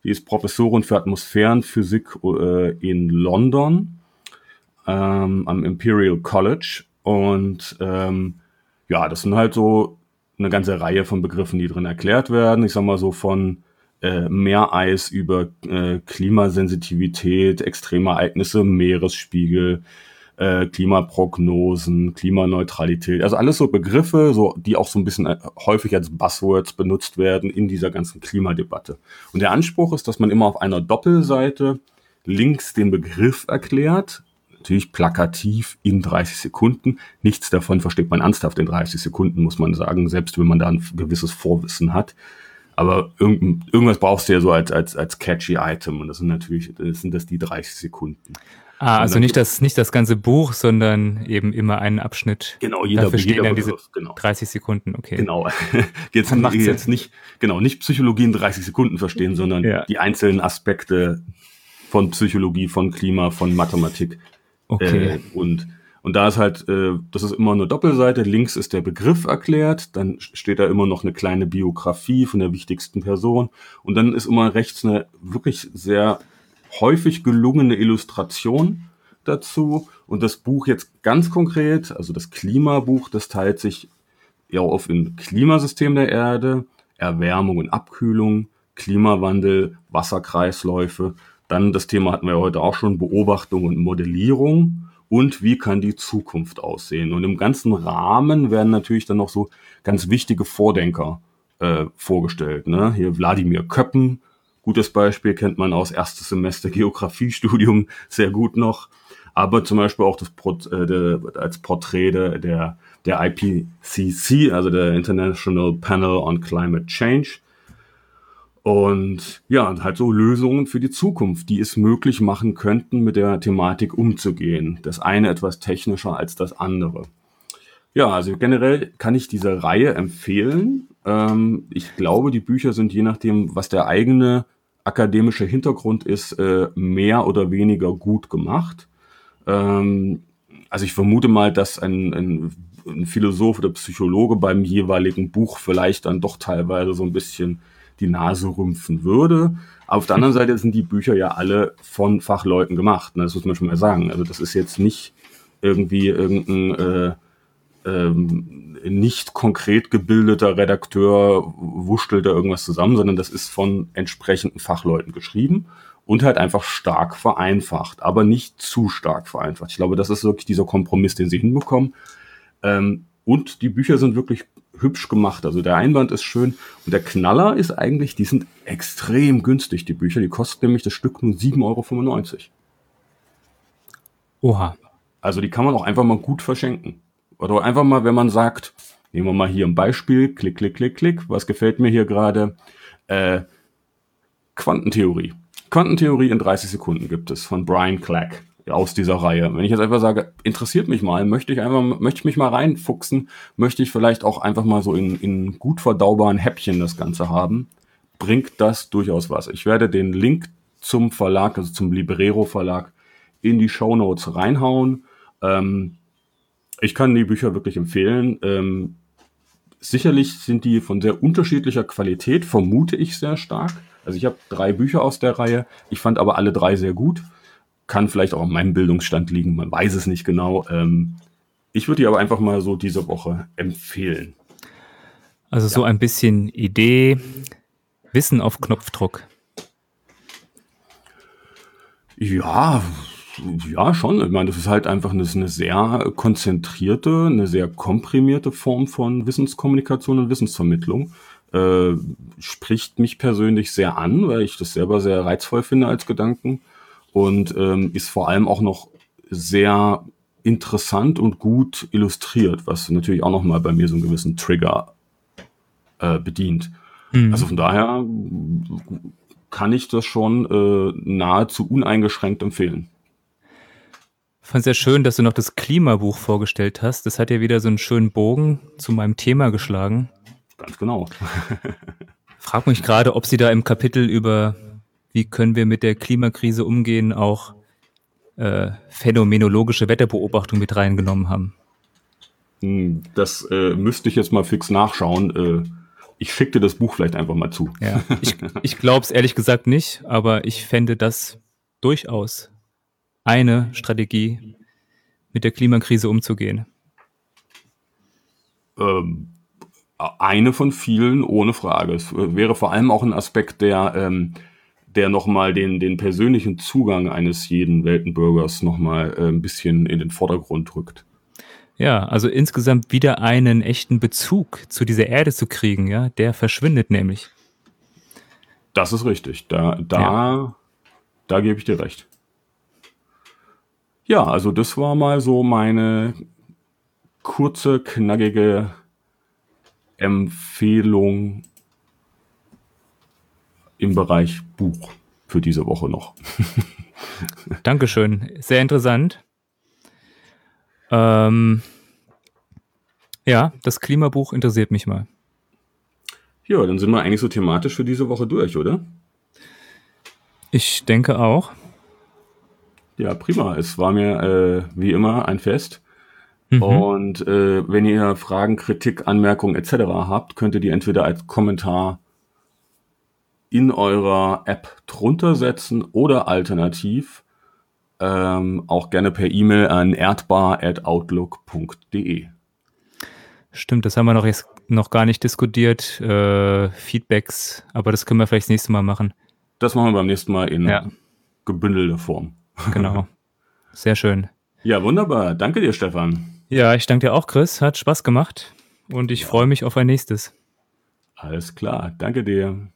Die ist Professorin für Atmosphärenphysik äh, in London ähm, am Imperial College. Und ähm, ja, das sind halt so eine ganze Reihe von Begriffen, die drin erklärt werden. Ich sag mal so von äh, Meereis über äh, Klimasensitivität, Extremereignisse, Meeresspiegel, äh, Klimaprognosen, Klimaneutralität. Also alles so Begriffe, so die auch so ein bisschen äh, häufig als Buzzwords benutzt werden in dieser ganzen Klimadebatte. Und der Anspruch ist, dass man immer auf einer Doppelseite links den Begriff erklärt, natürlich plakativ in dreißig Sekunden. Nichts davon versteht man ernsthaft in dreißig Sekunden, muss man sagen, selbst wenn man da ein gewisses Vorwissen hat. Aber irgend, irgendwas brauchst du ja so als, als, als catchy Item. Und das sind natürlich, das sind das die dreißig Sekunden. Ah, also nicht das, nicht das ganze Buch, sondern eben immer einen Abschnitt. Genau, jeder, Dafür stehen jeder dann Begriff, diese genau. dreißig Sekunden, okay. Genau. Jetzt, Dann macht's jetzt nicht, genau, nicht Psychologie in dreißig Sekunden verstehen, sondern Ja. die einzelnen Aspekte von Psychologie, von Klima, von Mathematik. Okay. Äh, und, und da ist halt, äh, das ist immer eine Doppelseite. Links ist der Begriff erklärt, dann steht da immer noch eine kleine Biografie von der wichtigsten Person. Und dann ist immer rechts eine wirklich sehr häufig gelungene Illustration dazu. Und das Buch jetzt ganz konkret, also das Klimabuch, das teilt sich ja auf ein Klimasystem der Erde, Erwärmung und Abkühlung, Klimawandel, Wasserkreisläufe. Dann das Thema hatten wir heute auch schon, Beobachtung und Modellierung und wie kann die Zukunft aussehen. Und im ganzen Rahmen werden natürlich dann noch so ganz wichtige Vordenker äh, vorgestellt. Ne? Hier Wladimir Köppen, gutes Beispiel, kennt man aus erstes Semester Geografiestudium sehr gut noch. Aber zum Beispiel auch das Port, äh, der, als Porträt der, der, der I P C C, also der International Panel on Climate Change. Und ja, halt so Lösungen für die Zukunft, die es möglich machen könnten, mit der Thematik umzugehen. Das eine etwas technischer als das andere. Ja, also generell kann ich diese Reihe empfehlen. Ähm, ich glaube, die Bücher sind je nachdem, was der eigene akademische Hintergrund ist, äh, mehr oder weniger gut gemacht. Ähm, also ich vermute mal, dass ein, ein, ein Philosoph oder Psychologe beim jeweiligen Buch vielleicht dann doch teilweise so ein bisschen die Nase rümpfen würde. Auf der anderen Seite sind die Bücher ja alle von Fachleuten gemacht. Ne? Das muss man schon mal sagen. Also das ist jetzt nicht irgendwie irgendein äh, ähm, nicht konkret gebildeter Redakteur wurschtelt da irgendwas zusammen, sondern das ist von entsprechenden Fachleuten geschrieben und halt einfach stark vereinfacht, aber nicht zu stark vereinfacht. Ich glaube, das ist wirklich dieser Kompromiss, den sie hinbekommen. Ähm, und die Bücher sind wirklich hübsch gemacht. Also der Einband ist schön. Und der Knaller ist eigentlich, die sind extrem günstig, die Bücher. Die kosten nämlich das Stück nur sieben Euro fünfundneunzig. Oha. Also die kann man auch einfach mal gut verschenken. Oder einfach mal, wenn man sagt, nehmen wir mal hier ein Beispiel, klick, klick, klick, klick, was gefällt mir hier gerade? Äh, Quantentheorie. Quantentheorie in dreißig Sekunden gibt es von Brian Clegg aus dieser Reihe. Wenn ich jetzt einfach sage, interessiert mich mal, möchte ich einfach, möchte ich mich mal reinfuchsen, möchte ich vielleicht auch einfach mal so in, in gut verdaubaren Häppchen das Ganze haben, bringt das durchaus was. Ich werde den Link zum Verlag, also zum Librero Verlag, in die Shownotes reinhauen. Ähm, ich kann die Bücher wirklich empfehlen. Ähm, sicherlich sind die von sehr unterschiedlicher Qualität, vermute ich sehr stark. Also ich habe drei Bücher aus der Reihe, ich fand aber alle drei sehr gut. Kann vielleicht auch an meinem Bildungsstand liegen, man weiß es nicht genau. Ähm, ich würde die aber einfach mal so diese Woche empfehlen. Also so Ja. ein bisschen Idee, Wissen auf Knopfdruck. Ja, ja, schon. Ich meine, das ist halt einfach eine, eine sehr konzentrierte, eine sehr komprimierte Form von Wissenskommunikation und Wissensvermittlung. Äh, spricht mich persönlich sehr an, weil ich das selber sehr reizvoll finde als Gedanken. Und ähm, ist vor allem auch noch sehr interessant und gut illustriert, was natürlich auch nochmal bei mir so einen gewissen Trigger äh, bedient. Mhm. Also von daher kann ich das schon äh, nahezu uneingeschränkt empfehlen. Ich fand es sehr schön, dass du noch das Klimabuch vorgestellt hast. Das hat ja wieder so einen schönen Bogen zu meinem Thema geschlagen. Ganz genau. Frag mich gerade, ob sie da im Kapitel über wie können wir mit der Klimakrise umgehen, auch äh, phänomenologische Wetterbeobachtung mit reingenommen haben. Das äh, müsste ich jetzt mal fix nachschauen. Äh, Ich schicke dir das Buch vielleicht einfach mal zu. Ja, ich, ich glaube es ehrlich gesagt nicht, aber ich fände das durchaus eine Strategie, mit der Klimakrise umzugehen. Ähm, eine von vielen, ohne Frage. Es wäre vor allem auch ein Aspekt, der, ähm, der nochmal den, den persönlichen Zugang eines jeden Weltenbürgers nochmal äh, ein bisschen in den Vordergrund rückt. Ja, also insgesamt wieder einen echten Bezug zu dieser Erde zu kriegen, ja, der verschwindet nämlich. Das ist richtig. Da, da, ja. da gebe ich dir recht. Ja, also das war mal so meine kurze, knackige Empfehlung im Bereich Buch für diese Woche noch. Dankeschön. Sehr interessant. Ähm, ja, das Klimabuch interessiert mich mal. Ja, dann sind wir eigentlich so thematisch für diese Woche durch, oder? Ich denke auch. Ja, prima. Es war mir äh, wie immer ein Fest. Mhm. Und äh, wenn ihr Fragen, Kritik, Anmerkungen et cetera habt, könnt ihr die entweder als Kommentar in eurer App drunter setzen oder alternativ ähm, auch gerne per E-Mail an erdbar at outlook punkt de. Stimmt, das haben wir noch, jetzt noch gar nicht diskutiert, äh, Feedbacks, aber das können wir vielleicht das nächste Mal machen. Das machen wir beim nächsten Mal in ja. gebündelter Form. Genau, sehr schön. Ja, wunderbar. Danke dir, Stefan. Ja, ich danke dir auch, Chris. Hat Spaß gemacht und ich ja. freue mich auf ein nächstes. Alles klar, danke dir.